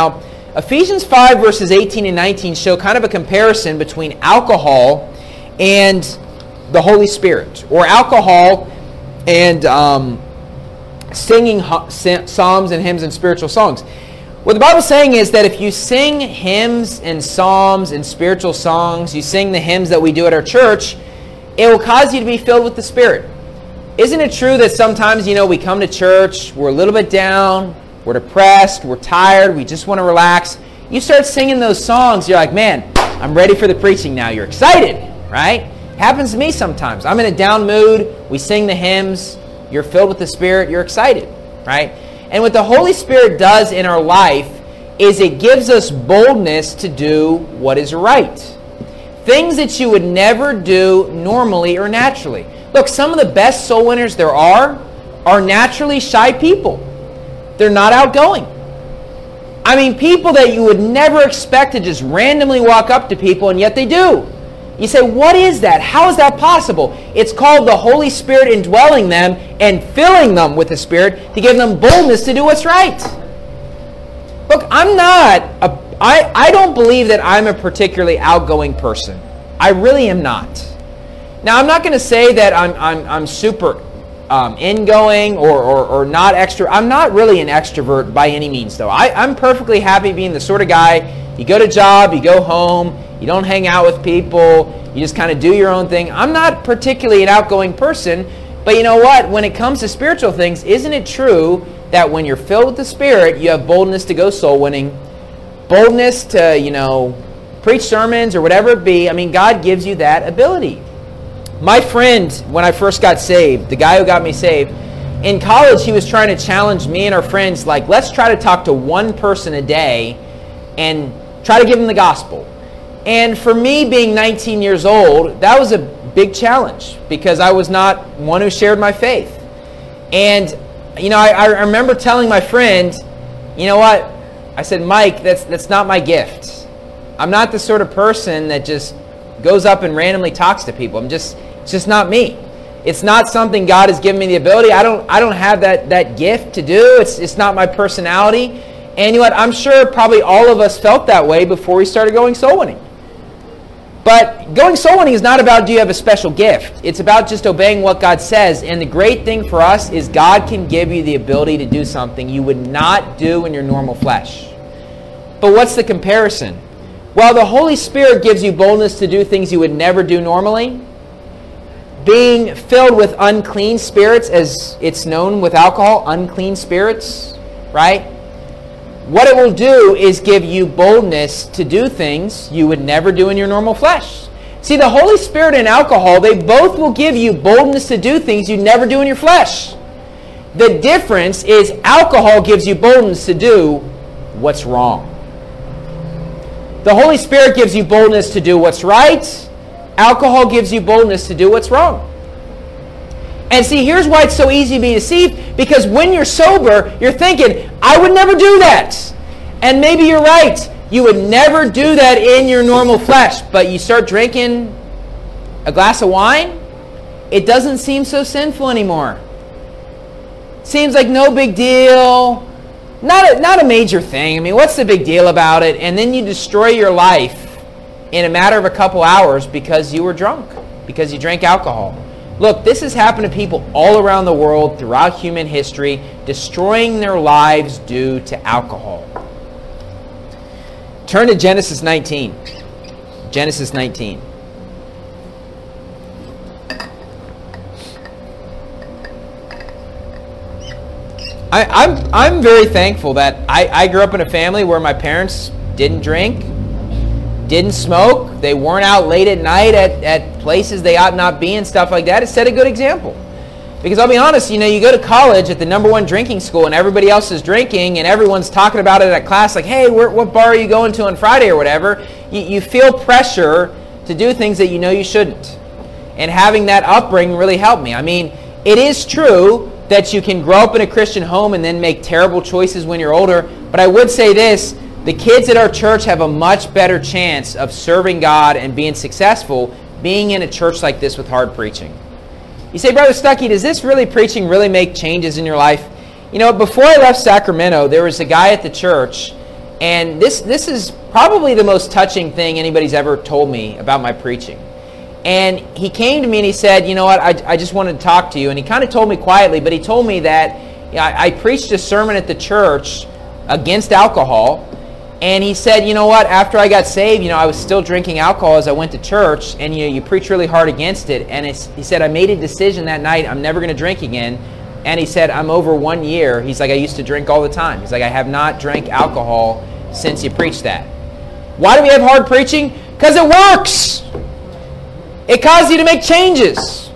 Ephesians five verses eighteen and nineteen show kind of a comparison between alcohol and the Holy Spirit, or alcohol and um, singing psalms and hymns and spiritual songs. What the Bible's saying is that if you sing hymns and psalms and spiritual songs, you sing the hymns that we do at our church, it will cause you to be filled with the Spirit. Isn't it true that sometimes, you know, we come to church, we're a little bit down, we're depressed, we're tired, we just want to relax. You start singing those songs, you're like, man, I'm ready for the preaching now. You're excited, right? It happens to me sometimes. I'm in a down mood, we sing the hymns, you're filled with the Spirit, you're excited, right? And what the Holy Spirit does in our life is it gives us boldness to do what is right. Things that you would never do normally or naturally. Look, some of the best soul winners there are are naturally shy people. They're not outgoing. I mean, people that you would never expect to just randomly walk up to people, and yet they do. You say, what is that? How is that possible? It's called the Holy Spirit indwelling them and filling them with the Spirit to give them boldness to do what's right. Look, I'm not, a, I, I don't believe that I'm a particularly outgoing person. I really am not. Now, I'm not going to say that I'm, I'm, I'm super Um, ingoing or, or, or not extra. I'm not really an extrovert by any means, though. I, I'm perfectly happy being the sort of guy, you go to job, you go home, you don't hang out with people, you just kind of do your own thing. I'm not particularly an outgoing person, but you know what? When it comes to spiritual things, isn't it true that when you're filled with the Spirit, you have boldness to go soul winning, boldness to, you know, preach sermons or whatever it be? I mean, God gives you that ability. My friend, when I first got saved, the guy who got me saved, in college he was trying to challenge me and our friends, like, let's try to talk to one person a day and try to give them the gospel. And for me, being nineteen years old, that was a big challenge because I was not one who shared my faith. And, you know, I, I remember telling my friend, you know what? I said, Mike, that's, that's not my gift. I'm not the sort of person that just goes up and randomly talks to people. I'm just... It's just not me. It's not something God has given me the ability. I don't I don't have that, that gift to do. It's it's not my personality. And you know what? I'm sure probably all of us felt that way before we started going soul winning. But going soul winning is not about do you have a special gift. It's about just obeying what God says. And the great thing for us is God can give you the ability to do something you would not do in your normal flesh. But what's the comparison? Well, the Holy Spirit gives you boldness to do things you would never do normally. Being filled with unclean spirits, as it's known with alcohol, unclean spirits, right? What it will do is give you boldness to do things you would never do in your normal flesh. See, the Holy Spirit and alcohol, they both will give you boldness to do things you never do in your flesh. The difference is alcohol gives you boldness to do what's wrong. The Holy Spirit gives you boldness to do what's right. Alcohol gives you boldness to do what's wrong. And see, here's why it's so easy to be deceived. Because when you're sober, you're thinking, I would never do that. And maybe you're right. You would never do that in your normal flesh. But you start drinking a glass of wine, it doesn't seem so sinful anymore. Seems like no big deal. Not a, not a major thing. I mean, what's the big deal about it? And then you destroy your life in a matter of a couple hours because you were drunk, because you drank alcohol. Look, this has happened to people all around the world throughout human history, destroying their lives due to alcohol. Turn to Genesis nineteen. Genesis nineteen. I, I'm, I'm very thankful that I, I grew up in a family where my parents didn't drink, didn't smoke, they weren't out late at night at, at places they ought not be and stuff like that. It set a good example. Because I'll be honest, you know, you go to college at the number one drinking school and everybody else is drinking and everyone's talking about it at class like, hey, where, what bar are you going to on Friday or whatever? You, you feel pressure to do things that you know you shouldn't. And having that upbringing really helped me. I mean, it is true that you can grow up in a Christian home and then make terrible choices when you're older. But I would say this, the kids at our church have a much better chance of serving God and being successful being in a church like this with hard preaching. You say, Brother Stuckey, does this really preaching really make changes in your life? You know, before I left Sacramento, there was a guy at the church, And this, this is probably the most touching thing anybody's ever told me about my preaching. And he came to me and he said, you know what, I, I just wanted to talk to you. And he kind of told me quietly, but he told me that you know, I, I preached a sermon at the church against alcohol. And he said, you know what, after I got saved, you know, I was still drinking alcohol as I went to church. And you know, you preach really hard against it. And it's, he said, I made a decision that night, I'm never going to drink again. And he said, I'm over one year. He's like, I used to drink all the time. He's like, I have not drank alcohol since you preached that. Why do we have hard preaching? Because it works. It causes you to make changes.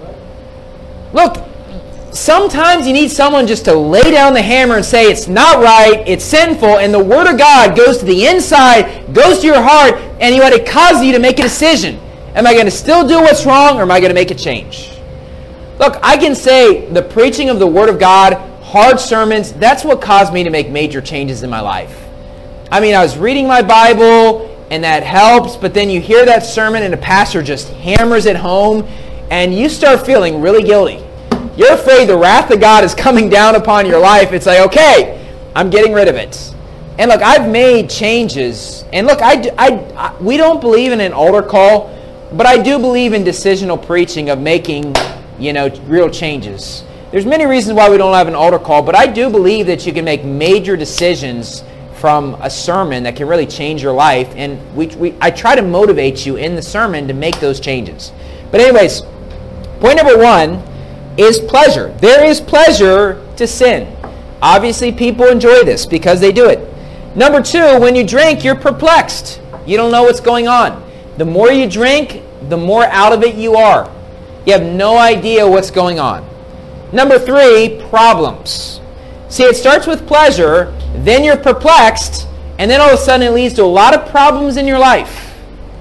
Look, sometimes you need someone just to lay down the hammer and say it's not right, it's sinful, and the Word of God goes to the inside, goes to your heart, and you know, it causes you to make a decision. Am I going to still do what's wrong, or am I going to make a change? Look, I can say the preaching of the Word of God, hard sermons, that's what caused me to make major changes in my life. I mean, I was reading my Bible, and that helps, but then you hear that sermon and the pastor just hammers it home, and you start feeling really guilty. You're afraid the wrath of God is coming down upon your life. It's like, okay, I'm getting rid of it. And look, I've made changes. And look, I, I, I, we don't believe in an altar call, but I do believe in decisional preaching of making you know, real changes. There's many reasons why we don't have an altar call, but I do believe that you can make major decisions from a sermon that can really change your life, and we, we I try to motivate you in the sermon to make those changes. But anyways, point number one is pleasure. There is pleasure to sin. Obviously, people enjoy this because they do it. Number two, when you drink, you're perplexed. You don't know what's going on. The more you drink, the more out of it you are. You have no idea what's going on. Number three, problems. See, it starts with pleasure, then you're perplexed, and then all of a sudden it leads to a lot of problems in your life.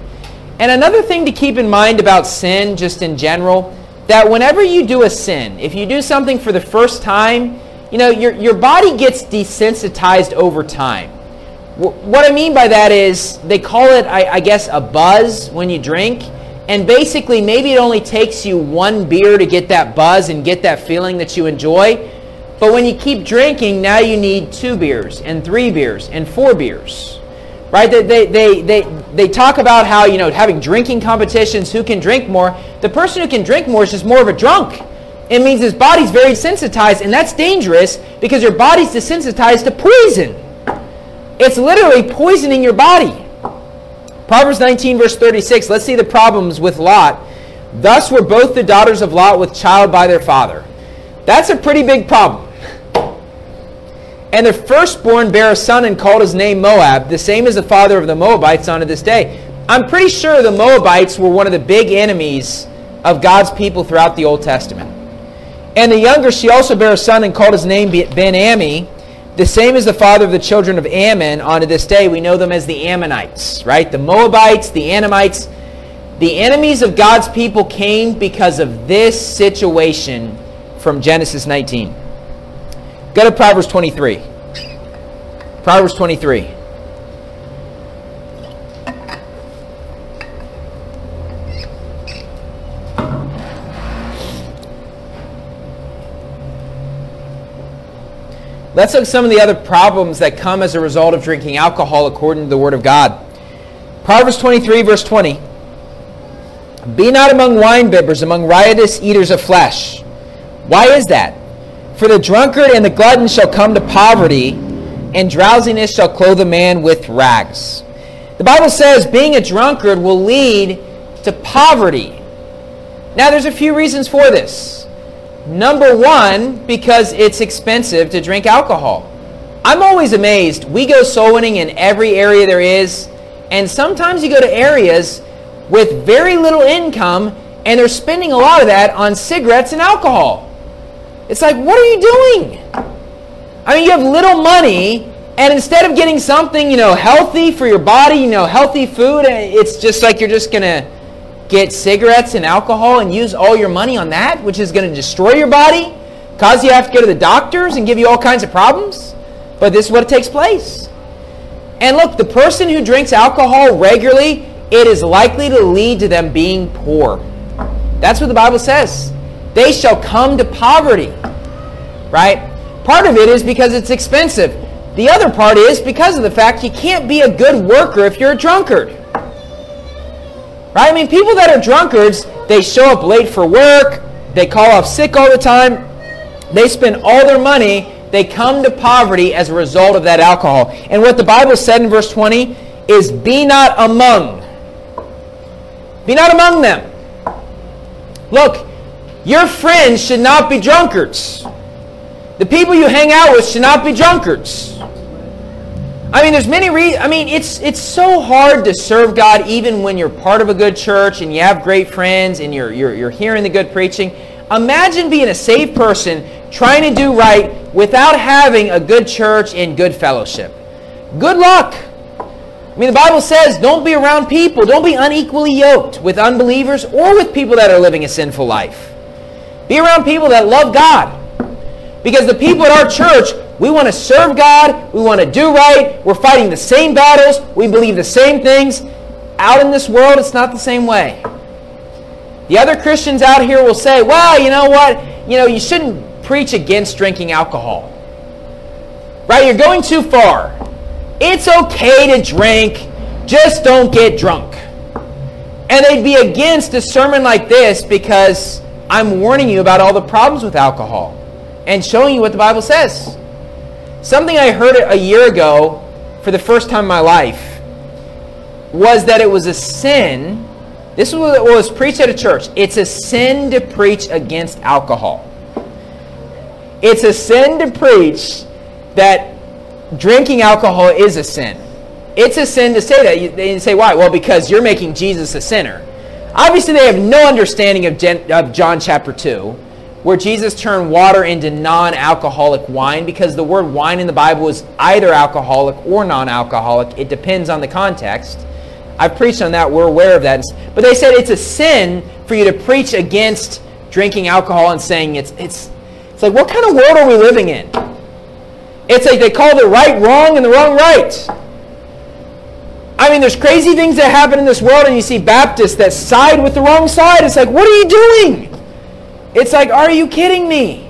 And another thing to keep in mind about sin, just in general, that whenever you do a sin, if you do something for the first time, you know, your, your body gets desensitized over time. What I mean by that is, they call it, I, I guess, a buzz when you drink. And basically, maybe it only takes you one beer to get that buzz and get that feeling that you enjoy. But when you keep drinking, now you need two beers and three beers and four beers. Right? They, they, they, they, they talk about how, you know, having drinking competitions, who can drink more. The person who can drink more is just more of a drunk. It means his body's very sensitized, and that's dangerous because your body's desensitized to poison. It's literally poisoning your body. Proverbs nineteen, verse thirty-six, let's see the problems with Lot. Thus were both the daughters of Lot with child by their father. That's a pretty big problem. And their firstborn bare a son and called his name Moab, the same as the father of the Moabites unto this day. I'm pretty sure the Moabites were one of the big enemies of God's people throughout the Old Testament. And the younger, she also bare a son and called his name Ben-Ammi, the same as the father of the children of Ammon unto this day. We know them as the Ammonites, right? The Moabites, the Ammonites. The enemies of God's people came because of this situation from Genesis nineteen. Go to Proverbs twenty-three. Proverbs twenty-three. Let's look at some of the other problems that come as a result of drinking alcohol according to the Word of God. Proverbs twenty-three, verse twenty. Be not among winebibbers, among riotous eaters of flesh. Why is that? For the drunkard and the glutton shall come to poverty, and drowsiness shall clothe a man with rags. The Bible says being a drunkard will lead to poverty. Now, there's a few reasons for this. Number one, because it's expensive to drink alcohol. I'm always amazed. We go soul winning in every area there is, and sometimes you go to areas with very little income, and they're spending a lot of that on cigarettes and alcohol. It's like, what are you doing? I mean, you have little money, and instead of getting something, you know, healthy for your body, you know, healthy food, it's just like you're just going to get cigarettes and alcohol and use all your money on that, which is going to destroy your body, cause you have to go to the doctors and give you all kinds of problems. But this is what takes place. And look, the person who drinks alcohol regularly, it is likely to lead to them being poor. That's what the Bible says. They shall come to poverty. Right? Part of it is because it's expensive. The other part is because of the fact you can't be a good worker if you're a drunkard. Right? I mean, people that are drunkards, they show up late for work, they call off sick all the time, they spend all their money, they come to poverty as a result of that alcohol. And what the Bible said in verse twenty is, be not among. Be not among them. Look, your friends should not be drunkards. The people you hang out with should not be drunkards. I mean, there's many reasons. I mean, it's it's so hard to serve God even when you're part of a good church and you have great friends and you're you're you're hearing the good preaching. Imagine being a saved person trying to do right without having a good church and good fellowship. Good luck. I mean, the Bible says don't be around people. Don't be unequally yoked with unbelievers or with people that are living a sinful life. Be around people that love God. Because the people at our church, we want to serve God. We want to do right. We're fighting the same battles. We believe the same things. Out in this world, it's not the same way. The other Christians out here will say, well, you know what? You know, you shouldn't preach against drinking alcohol. Right? You're going too far. It's okay to drink. Just don't get drunk. And they'd be against a sermon like this because I'm warning you about all the problems with alcohol and showing you what the Bible says. Something I heard a year ago for the first time in my life was that it was a sin. This was what was preached at a church. It's a sin to preach against alcohol. It's a sin to preach that drinking alcohol is a sin. It's a sin to say that. You, they say, why? Well, because you're making Jesus a sinner. Obviously, they have no understanding of, Gen, of John chapter two, where Jesus turned water into non-alcoholic wine, because the word wine in the Bible is either alcoholic or non-alcoholic. It depends on the context. I've preached on that. We're aware of that. But they said it's a sin for you to preach against drinking alcohol and saying it's it's it's like, what kind of world are we living in? It's like they call the right wrong and the wrong right. I mean, there's crazy things that happen in this world, and you see Baptists that side with the wrong side. It's like, what are you doing? It's like, are you kidding me?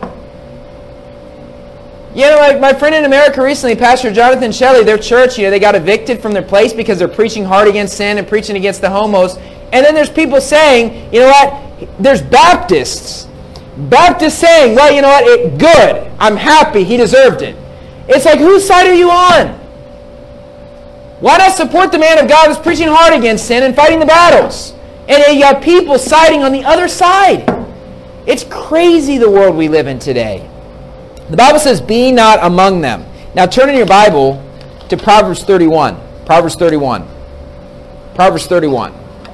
You know, like my friend in America recently, Pastor Jonathan Shelley, their church, you know, they got evicted from their place because they're preaching hard against sin and preaching against the homos. And then there's people saying, you know what, there's Baptists. Baptists saying, well, you know what, it, good, I'm happy, he deserved it. It's like, whose side are you on? Why not support the man of God who's preaching hard against sin and fighting the battles? And you got people siding on the other side. It's crazy the world we live in today. The Bible says, be not among them. Now turn in your Bible to Proverbs thirty-one. Proverbs thirty-one. Proverbs thirty-one.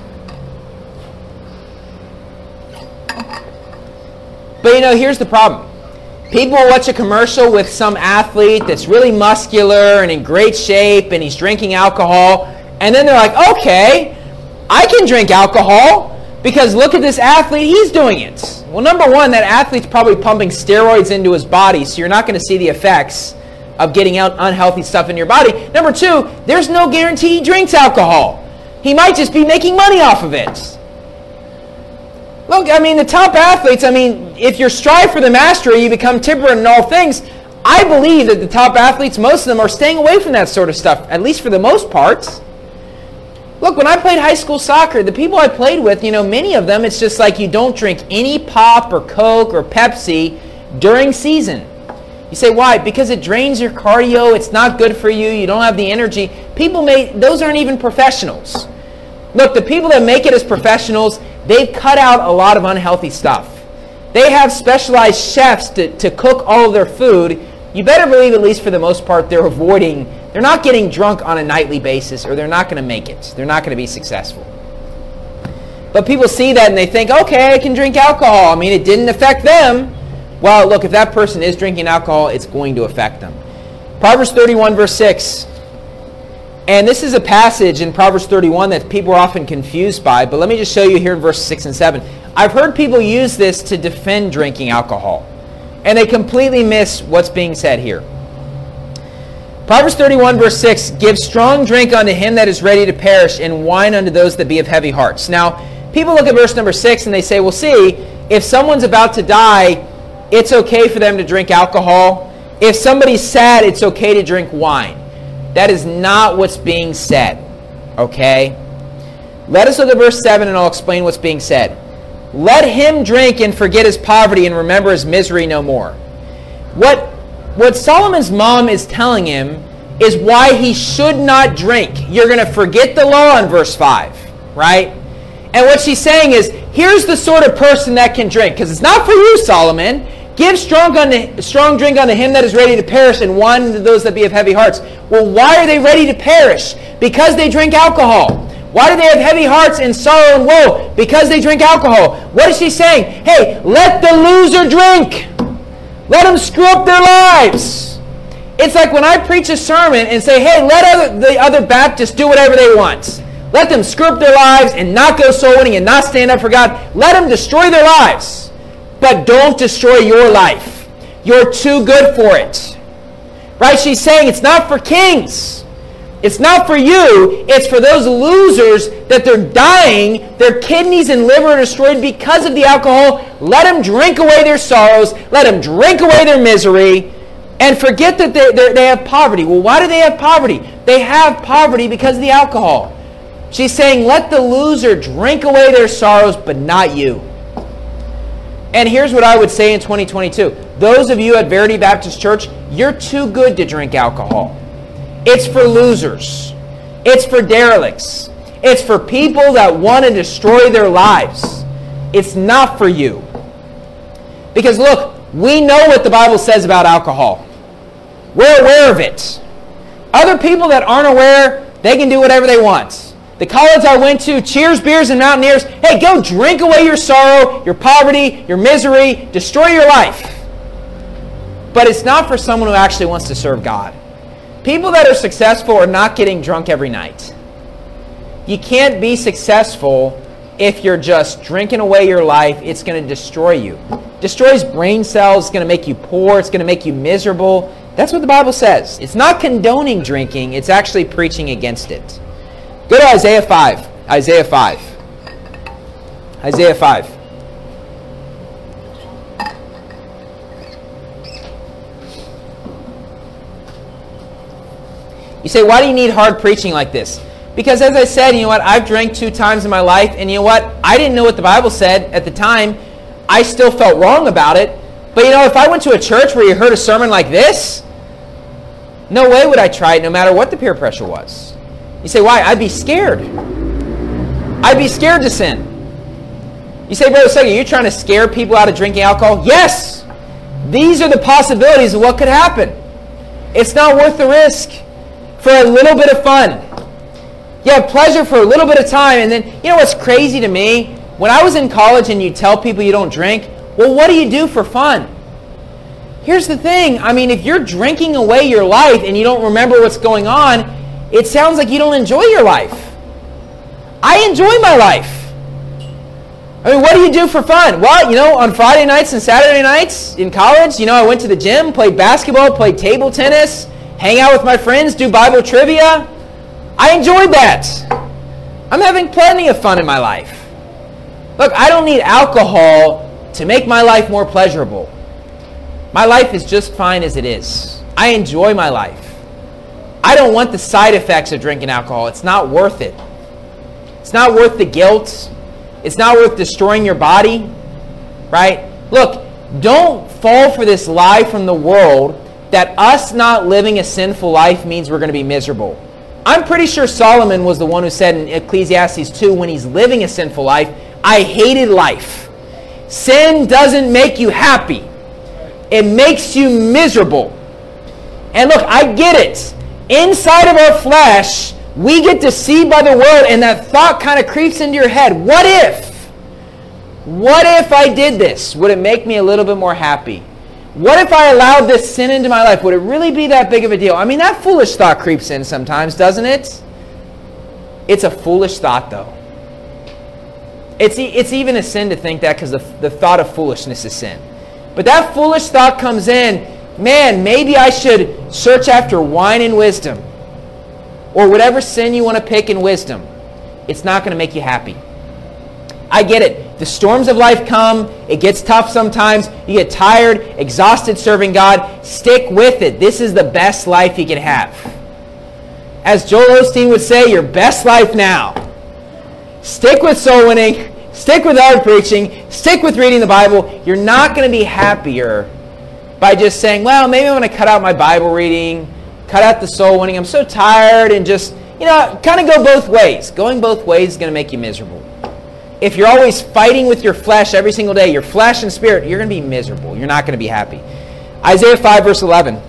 But you know, here's the problem. People will watch a commercial with some athlete that's really muscular and in great shape and he's drinking alcohol, and then they're like, okay, I can drink alcohol because look at this athlete, he's doing it. Well, number one, that athlete's probably pumping steroids into his body, so you're not going to see the effects of getting out unhealthy stuff in your body. Number two, there's no guarantee he drinks alcohol. He might just be making money off of it. Look, I mean, the top athletes, I mean, if you strive for the mastery, you become temperate in all things. I believe that the top athletes, most of them are staying away from that sort of stuff, at least for the most part. Look, when I played high school soccer, the people I played with, you know, many of them, it's just like you don't drink any pop or Coke or Pepsi during season. You say, why? Because it drains your cardio, it's not good for you, you don't have the energy. People may, those aren't even professionals. Look, the people that make it as professionals, they've cut out a lot of unhealthy stuff. They have specialized chefs to, to cook all of their food. You better believe, at least for the most part, they're avoiding, they're not getting drunk on a nightly basis, or they're not going to make it. They're not going to be successful. But people see that and they think, okay, I can drink alcohol. I mean, it didn't affect them. Well, look, if that person is drinking alcohol, it's going to affect them. Proverbs thirty-one, verse six. And this is a passage in Proverbs thirty-one that people are often confused by, but let me just show you here in verse six and seven. I've heard people use this to defend drinking alcohol, and they completely miss what's being said here. Proverbs thirty-one, verse six, give strong drink unto him that is ready to perish, and wine unto those that be of heavy hearts. Now, people look at verse number six and they say, well, see, if someone's about to die, it's okay for them to drink alcohol. if somebody's sad, it's okay to drink wine. That is not what's being said. Okay? Let us look at verse seven and I'll explain what's being said. Let him drink and forget his poverty and remember his misery no more. What, what Solomon's mom is telling him is why he should not drink. You're going to forget the law in verse five, right? And what she's saying is, here's the sort of person that can drink. Because it's not for you, Solomon. Give strong, unto, strong drink unto him that is ready to perish, and wine to those that be of heavy hearts. Well, why are they ready to perish? Because they drink alcohol. Why do they have heavy hearts and sorrow and woe? Because they drink alcohol. What is she saying? Hey, let the loser drink. Let them screw up their lives. It's like when I preach a sermon and say, hey, let other, the other Baptists do whatever they want. Let them screw up their lives and not go soul winning and not stand up for God. Let them destroy their lives. But don't destroy your life. You're too good for it. Right? She's saying it's not for kings. It's not for you. It's for those losers that they're dying. Their kidneys and liver are destroyed because of the alcohol. Let them drink away their sorrows. Let them drink away their misery. And forget that they, they have poverty. Well, why do they have poverty? They have poverty because of the alcohol. She's saying, let the loser drink away their sorrows, but not you. And here's what I would say in twenty twenty-two. Those of you at Verity Baptist Church, you're too good to drink alcohol. It's for losers. It's for derelicts. It's for people that want to destroy their lives. It's not for you. Because look, we know what the Bible says about alcohol. We're aware of it. Other people that aren't aware, they can do whatever they want. The college I went to, Cheers, Beers, and Mountaineers, hey, go drink away your sorrow, your poverty, your misery, destroy your life. But it's not for someone who actually wants to serve God. People that are successful are not getting drunk every night. You can't be successful if you're just drinking away your life. It's going to destroy you. Destroys brain cells. It's going to make you poor. It's going to make you miserable. That's what the Bible says. It's not condoning drinking. It's actually preaching against it. Go to Isaiah five. Isaiah five. Isaiah five. You say, why do you need hard preaching like this? Because as I said, you know what? I've drank two times in my life, and you know what? I didn't know what the Bible said at the time. I still felt wrong about it. But you know, if I went to a church where you heard a sermon like this, no way would I try it no matter what the peer pressure was. You say, why? I'd be scared. I'd be scared to sin. You say, Brother Suggie, you're trying to scare people out of drinking alcohol? Yes! These are the possibilities of what could happen. It's not worth the risk for a little bit of fun. You have pleasure for a little bit of time, and then, you know what's crazy to me? When I was in college and you tell people you don't drink, well, what do you do for fun? Here's the thing. I mean, if you're drinking away your life and you don't remember what's going on, it sounds like you don't enjoy your life. I enjoy my life. I mean, what do you do for fun? Well, you know, on Friday nights and Saturday nights in college, you know, I went to the gym, played basketball, played table tennis, hang out with my friends, do Bible trivia. I enjoyed that. I'm having plenty of fun in my life. Look, I don't need alcohol to make my life more pleasurable. My life is just fine as it is. I enjoy my life. I don't want the side effects of drinking alcohol. It's not worth it. It's not worth the guilt. It's not worth destroying your body. Right? Look, don't fall for this lie from the world that us not living a sinful life means we're going to be miserable. I'm pretty sure Solomon was the one who said in Ecclesiastes two, when he's living a sinful life, I hated life. Sin doesn't make you happy. It makes you miserable. And look, I get it. Inside of our flesh, we get deceived by the world, and that thought kind of creeps into your head. What if? What if I did this? Would it make me a little bit more happy? What if I allowed this sin into my life? Would it really be that big of a deal? I mean, that foolish thought creeps in sometimes, doesn't it? It's a foolish thought, though. It's, it's even a sin to think that, because the, the thought of foolishness is sin. But that foolish thought comes in, man, maybe I should search after wine and wisdom, or whatever sin you want to pick in wisdom. It's not going to make you happy. I get it. The storms of life come. It gets tough sometimes. You get tired, exhausted serving God. Stick with it. This is the best life you can have. As Joel Osteen would say, your best life now. Stick with soul winning. Stick with hard preaching. Stick with reading the Bible. You're not going to be happier by just saying, well, maybe I'm going to cut out my Bible reading, cut out the soul winning. I'm so tired, and just, you know, kind of go both ways. Going both ways is going to make you miserable. If you're always fighting with your flesh every single day, your flesh and spirit, you're going to be miserable. You're not going to be happy. Isaiah five, verse eleven.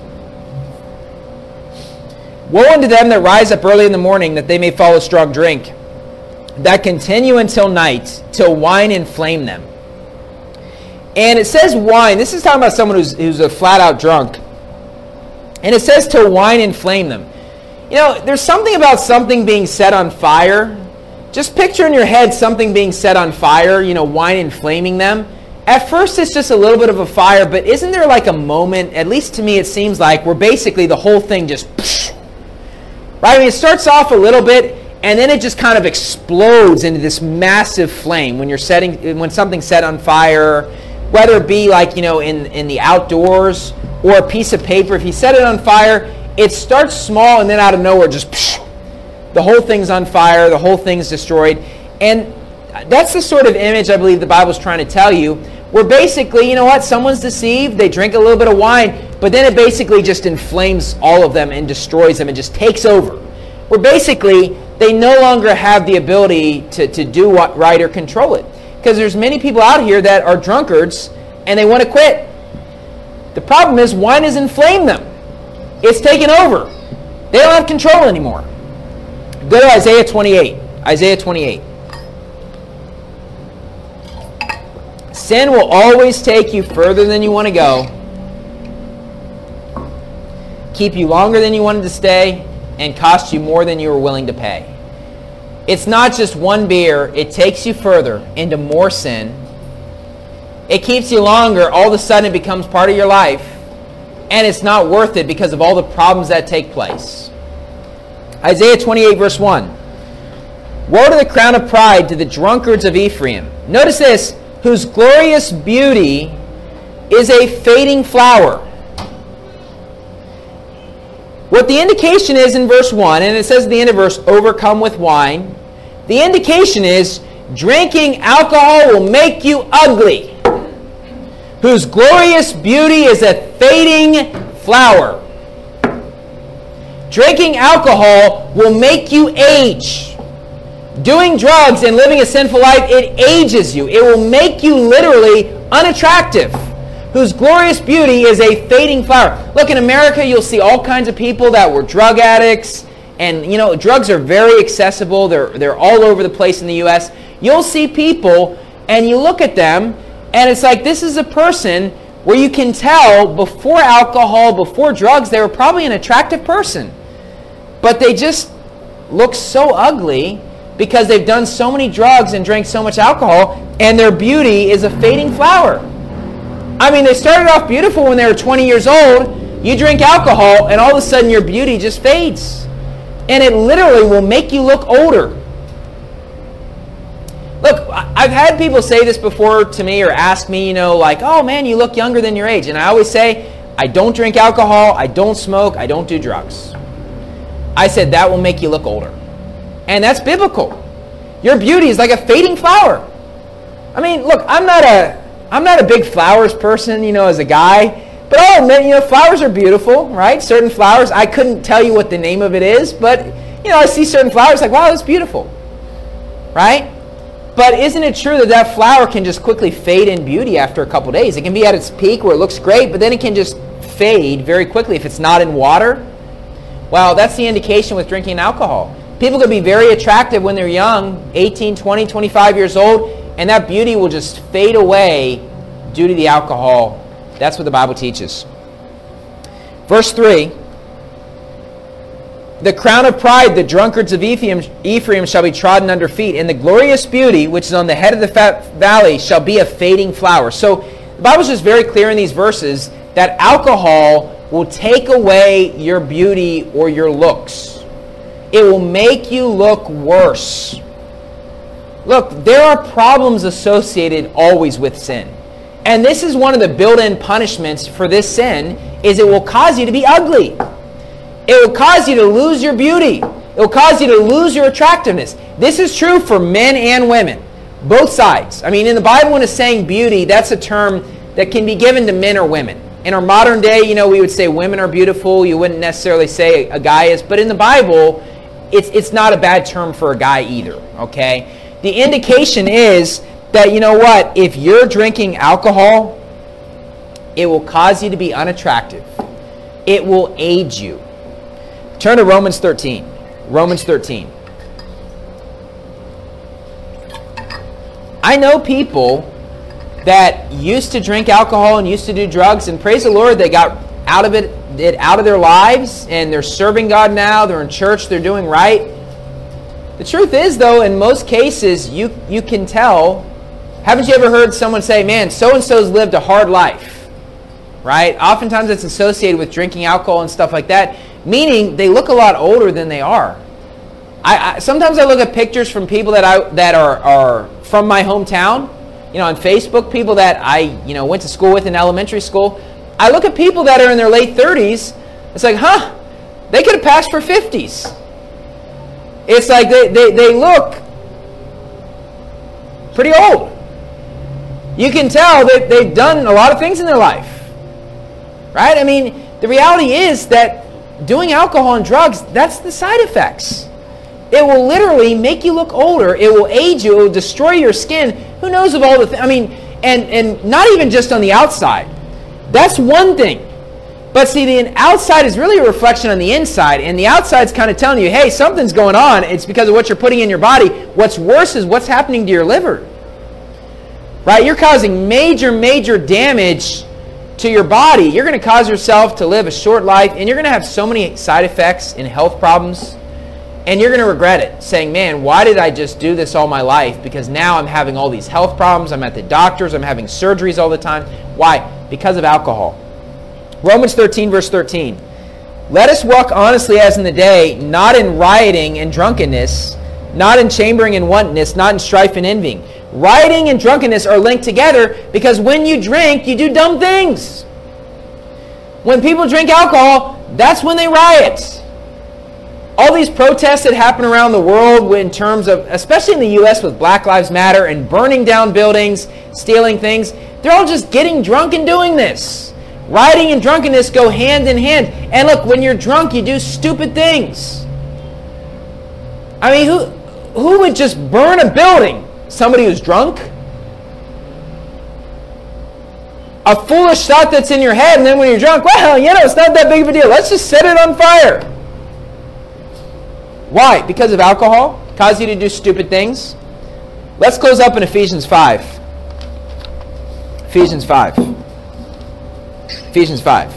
Woe unto them that rise up early in the morning, that they may follow strong drink, that continue until night, till wine inflame them. And it says wine. This is talking about someone who's, who's a flat-out drunk. And it says till wine inflame them. You know, there's something about something being set on fire. Just picture in your head something being set on fire, you know, wine inflaming them. At first, it's just a little bit of a fire, but isn't there like a moment, at least to me it seems like, where basically the whole thing just... Right? I mean, it starts off a little bit, and then it just kind of explodes into this massive flame when you're setting, when something's set on fire, whether it be like, you know, in, in the outdoors or a piece of paper. If you set it on fire, it starts small and then out of nowhere just psh, the whole thing's on fire, the whole thing's destroyed. And that's the sort of image I believe the Bible's trying to tell you, where basically, you know what, someone's deceived, they drink a little bit of wine, but then it basically just inflames all of them and destroys them and just takes over. Where basically, they no longer have the ability to, to do what right or control it. Because there's many people out here that are drunkards and they want to quit. The problem is wine has inflamed them. It's taken over. They don't have control anymore. Go to Isaiah twenty-eight. Isaiah twenty-eight. Sin will always take you further than you want to go, keep you longer than you wanted to stay, and cost you more than you were willing to pay. It's not just one beer. It takes you further into more sin. It keeps you longer. All of a sudden it becomes part of your life. And it's not worth it because of all the problems that take place. Isaiah twenty-eight, verse one. Woe to the crown of pride, to the drunkards of Ephraim. Notice this. Whose glorious beauty is a fading flower. What the indication is in verse one, and it says at the end of verse, overcome with wine. The indication is drinking alcohol will make you ugly. Whose glorious beauty is a fading flower. Drinking alcohol will make you age. Doing drugs and living a sinful life, it ages you. It will make you literally unattractive. Whose glorious beauty is a fading flower. Look, in America, you'll see all kinds of people that were drug addicts. And, you know, drugs are very accessible. They're, they're all over the place in the U S. You'll see people, and you look at them, and it's like this is a person where you can tell before alcohol, before drugs, they were probably an attractive person. But they just look so ugly because they've done so many drugs and drank so much alcohol, and their beauty is a fading flower. I mean, they started off beautiful when they were twenty years old. You drink alcohol, and all of a sudden your beauty just fades. And it literally will make you look older. Look, I've had people say this before to me or ask me, you know, like, oh man, you look younger than your age. And I always say, I don't drink alcohol, I don't smoke, I don't do drugs. I said, that will make you look older. And that's biblical. Your beauty is like a fading flower. I mean, look, I'm not a, I'm not a big flowers person, you know, as a guy. But I'll admit, you know, flowers are beautiful, right? Certain flowers, I couldn't tell you what the name of it is, but, you know, I see certain flowers like, wow, that's beautiful, right? But isn't it true that that flower can just quickly fade in beauty after a couple days? It can be at its peak where it looks great, but then it can just fade very quickly if it's not in water. Well, that's the indication with drinking alcohol. People can be very attractive when they're young, eighteen, twenty, twenty-five years old, and that beauty will just fade away due to the alcohol. That's what the Bible teaches. Verse three. The crown of pride, the drunkards of Ephraim, Ephraim shall be trodden under feet, and the glorious beauty, which is on the head of the fat valley, shall be a fading flower. So the Bible's just very clear in these verses that alcohol will take away your beauty or your looks. It will make you look worse. Look, there are problems associated always with sin. And this is one of the built-in punishments for this sin, is it will cause you to be ugly. It will cause you to lose your beauty. It will cause you to lose your attractiveness. This is true for men and women, both sides. I mean, in the Bible, when it's saying beauty, that's a term that can be given to men or women. In our modern day, you know, we would say women are beautiful. You wouldn't necessarily say a guy is. But in the Bible, it's, it's not a bad term for a guy either, okay? The indication is that, you know what, if you're drinking alcohol, it will cause you to be unattractive. It will age you. Turn to Romans thirteen. Romans thirteen. I know people that used to drink alcohol and used to do drugs, and praise the Lord, they got out of it, it out of their lives, and they're serving God now, they're in church, they're doing right. The truth is, though, in most cases, you, you can tell. Haven't you ever heard someone say, man, so-and-so's lived a hard life, right? Oftentimes it's associated with drinking alcohol and stuff like that, meaning they look a lot older than they are. I, I sometimes I look at pictures from people that I that are, are from my hometown, you know, on Facebook, people that I, you know, went to school with in elementary school. I look at people that are in their late thirties, it's like, huh, they could have passed for fifties. It's like they, they, they look pretty old. You can tell that they've done a lot of things in their life, right? I mean, the reality is that doing alcohol and drugs, that's the side effects. It will literally make you look older. It will age you. It will destroy your skin. Who knows of all the things? I mean, and, and not even just on the outside. That's one thing. But see, the outside is really a reflection on the inside. And the outside's kind of telling you, hey, something's going on. It's because of what you're putting in your body. What's worse is what's happening to your liver. Right? You're causing major, major damage to your body. You're going to cause yourself to live a short life. And you're going to have so many side effects and health problems. And you're going to regret it, saying, man, why did I just do this all my life? Because now I'm having all these health problems. I'm at the doctors. I'm having surgeries all the time. Why? Because of alcohol. Romans thirteen, verse thirteen. Let us walk honestly as in the day, not in rioting and drunkenness, not in chambering and wantonness, not in strife and envying. Rioting and drunkenness are linked together because when you drink, you do dumb things. When people drink alcohol, that's when they riot. All these protests that happen around the world in terms of, especially in the U S with Black Lives Matter and burning down buildings, stealing things, they're all just getting drunk and doing this. Rioting and drunkenness go hand in hand. And look, when you're drunk, you do stupid things. I mean, who, who would just burn a building? Somebody who's drunk? A foolish thought that's in your head, and then when you're drunk, well, you know, it's not that big of a deal. Let's just set it on fire. Why? Because of alcohol? Cause you to do stupid things? Let's close up in Ephesians five. Ephesians five. Ephesians five.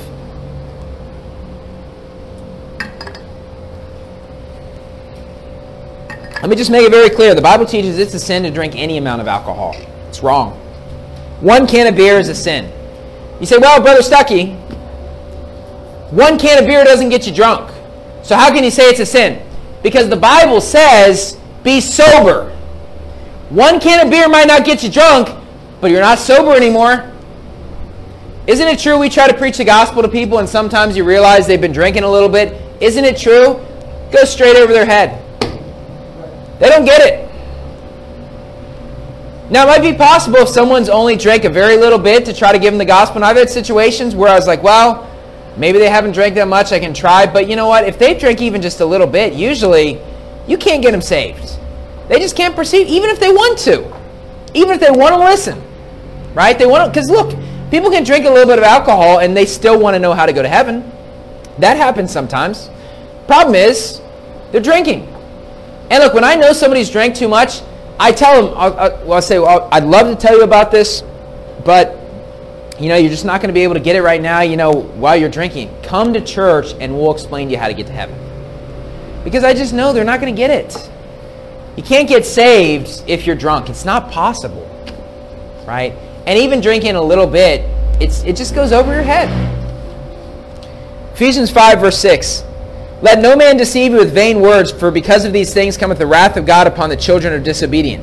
Let me just make it very clear. The Bible teaches it's a sin to drink any amount of alcohol. It's wrong. One can of beer is a sin. You say, well, Brother Stuckey, one can of beer doesn't get you drunk. So how can you say it's a sin? Because the Bible says, be sober. One can of beer might not get you drunk, but you're not sober anymore. Isn't it true we try to preach the gospel to people and sometimes you realize they've been drinking a little bit? Isn't it true? Go straight over their head. They don't get it. Now, it might be possible if someone's only drank a very little bit to try to give them the gospel. And I've had situations where I was like, well, maybe they haven't drank that much, I can try. But you know what? If they drink even just a little bit, usually you can't get them saved. They just can't perceive, even if they want to. Even if they want to listen. Right? They want to, because look, people can drink a little bit of alcohol and they still want to know how to go to heaven. That happens sometimes. Problem is, they're drinking. And look, when I know somebody's drank too much, I tell them, I'll, I'll, I'll say, well, I'd love to tell you about this, but you know, you're just not going to be able to get it right now, you know, while you're drinking. Come to church and we'll explain to you how to get to heaven. Because I just know they're not going to get it. You can't get saved if you're drunk. It's not possible. Right? And even drinking a little bit, it's it just goes over your head. Ephesians five, verse six. Let no man deceive you with vain words, for because of these things cometh the wrath of God upon the children of disobedience.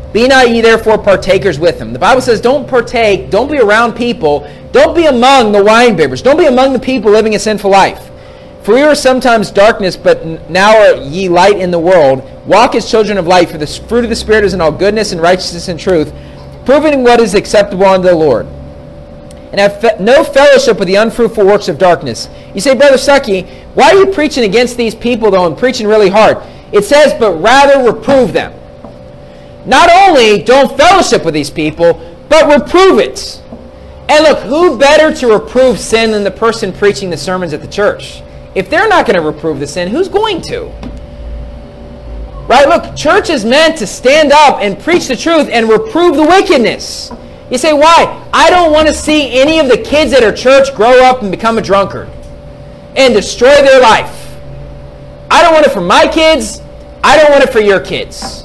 Be not ye therefore partakers with them. The Bible says don't partake, don't be around people, don't be among the winebibbers, don't be among the people living a sinful life. For we were sometimes darkness, but now are ye light in the world. Walk as children of light, for the fruit of the Spirit is in all goodness and righteousness and truth, proving what is acceptable unto the Lord. And have fe- no fellowship with the unfruitful works of darkness. You say, Brother Stuckey, why are you preaching against these people, though, and preaching really hard? It says, but rather reprove them. Not only don't fellowship with these people, but reprove it. And look, who better to reprove sin than the person preaching the sermons at the church? If they're not going to reprove the sin, who's going to? Right? Look, church is meant to stand up and preach the truth and reprove the wickedness. You say, why? I don't want to see any of the kids at our church grow up and become a drunkard and destroy their life. I don't want it for my kids. I don't want it for your kids.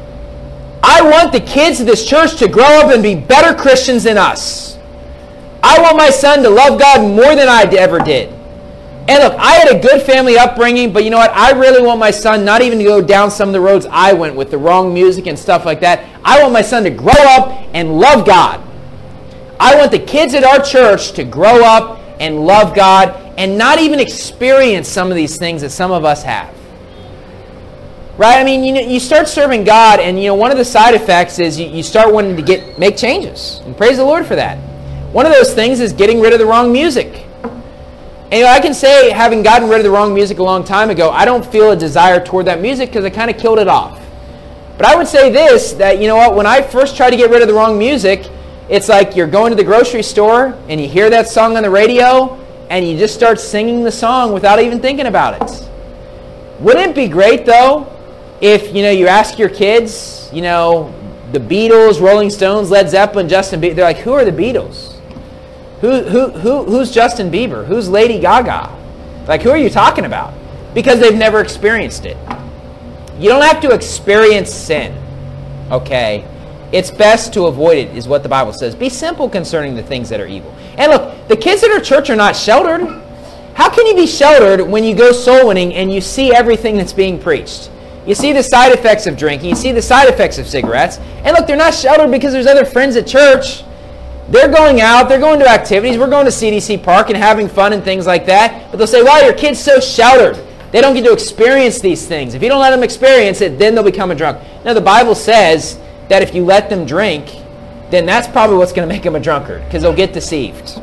I want the kids of this church to grow up and be better Christians than us. I want my son to love God more than I ever did. And look, I had a good family upbringing, but you know what? I really want my son not even to go down some of the roads I went with the wrong music and stuff like that. I want my son to grow up and love God. I want the kids at our church to grow up and love God and not even experience some of these things that some of us have. Right? I mean, you know, you start serving God, and you know, one of the side effects is you, you start wanting to get make changes. And praise the Lord for that. One of those things is getting rid of the wrong music. And you know, I can say, having gotten rid of the wrong music a long time ago, I don't feel a desire toward that music because I kind of killed it off. But I would say this, that you know what, when I first tried to get rid of the wrong music, it's like you're going to the grocery store and you hear that song on the radio and you just start singing the song without even thinking about it. Wouldn't it be great, though, if, you know, you ask your kids, you know, the Beatles, Rolling Stones, Led Zeppelin, Justin Bieber, they're like, who are the Beatles? Who, who, who, who's Justin Bieber? Who's Lady Gaga? Like, who are you talking about? Because they've never experienced it. You don't have to experience sin, okay? It's best to avoid it, is what the Bible says. Be simple concerning the things that are evil. And look, the kids at our church are not sheltered. How can you be sheltered when you go soul winning and you see everything that's being preached? You see the side effects of drinking. You see the side effects of cigarettes. And look, they're not sheltered because there's other friends at church. They're going out. They're going to activities. We're going to C D C Park and having fun and things like that. But they'll say, wow, your kid's so sheltered. They don't get to experience these things. If you don't let them experience it, then they'll become a drunk. Now, the Bible says that if you let them drink, then that's probably what's going to make them a drunkard, because they'll get deceived.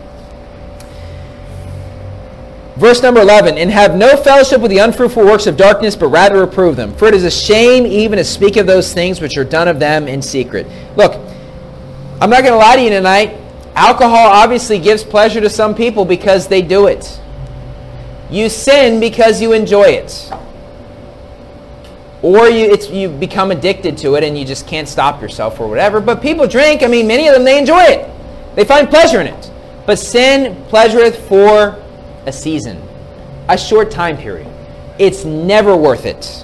Verse number eleven, and have no fellowship with the unfruitful works of darkness, but rather reprove them. For it is a shame even to speak of those things which are done of them in secret. Look, I'm not going to lie to you tonight. Alcohol obviously gives pleasure to some people because they do it. You sin because you enjoy it. Or you, it's, you become addicted to it and you just can't stop yourself or whatever. But people drink, I mean, many of them, they enjoy it. They find pleasure in it. But sin pleasureth for a season, a short time period. It's never worth it.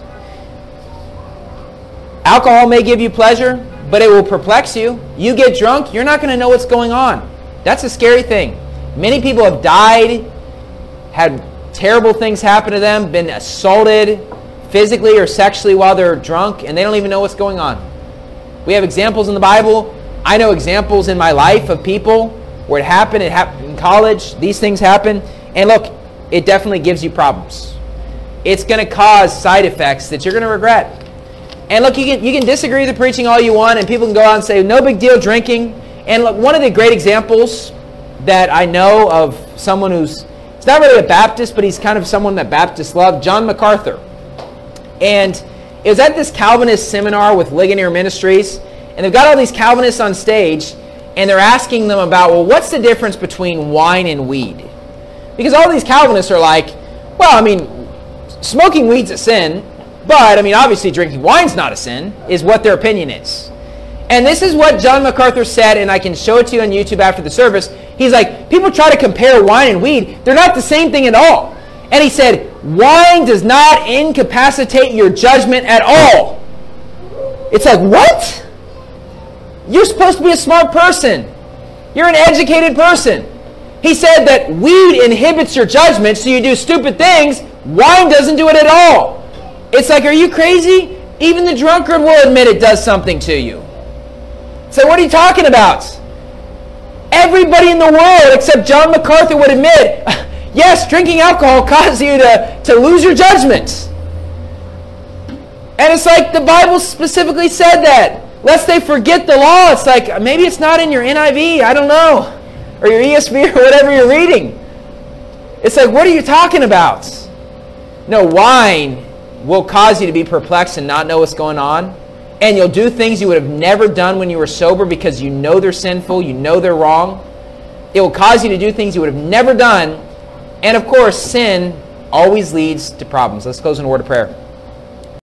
Alcohol may give you pleasure, but it will perplex you. You get drunk, you're not going to know what's going on. That's a scary thing. Many people have died, had terrible things happen to them, been assaulted physically or sexually while they're drunk, and they don't even know what's going on. We have examples in the Bible. I know examples in my life of people where it happened. It happened in college. These things happen. And look, it definitely gives you problems. It's going to cause side effects that you're going to regret. And look, you can, you can disagree with the preaching all you want, and people can go out and say, no big deal drinking. And look, one of the great examples that I know of someone who's, it's not really a Baptist, but he's kind of someone that Baptists love, John MacArthur. And it was at this Calvinist seminar with Ligonier Ministries, and they've got all these Calvinists on stage, and they're asking them about, well, what's the difference between wine and weed? Because all these Calvinists are like, well, I mean, smoking weed's a sin, but, I mean, obviously drinking wine's not a sin, is what their opinion is. And this is what John MacArthur said, and I can show it to you on YouTube after the service. He's like, people try to compare wine and weed. They're not the same thing at all. And he said, wine does not incapacitate your judgment at all. It's like, what? You're supposed to be a smart person. You're an educated person. He said that weed inhibits your judgment, so you do stupid things. Wine doesn't do it at all. It's like, are you crazy? Even the drunkard will admit it does something to you. So what are you talking about? Everybody in the world except John MacArthur would admit, yes, drinking alcohol causes you to, to lose your judgment. And it's like the Bible specifically said that. Lest they forget the law. It's like, maybe it's not in your N I V, I don't know. Or your E S V or whatever you're reading. It's like, what are you talking about? No, wine will cause you to be perplexed and not know what's going on. And you'll do things you would have never done when you were sober because you know they're sinful, you know they're wrong. It will cause you to do things you would have never done. And of course, sin always leads to problems. Let's close in a word of prayer.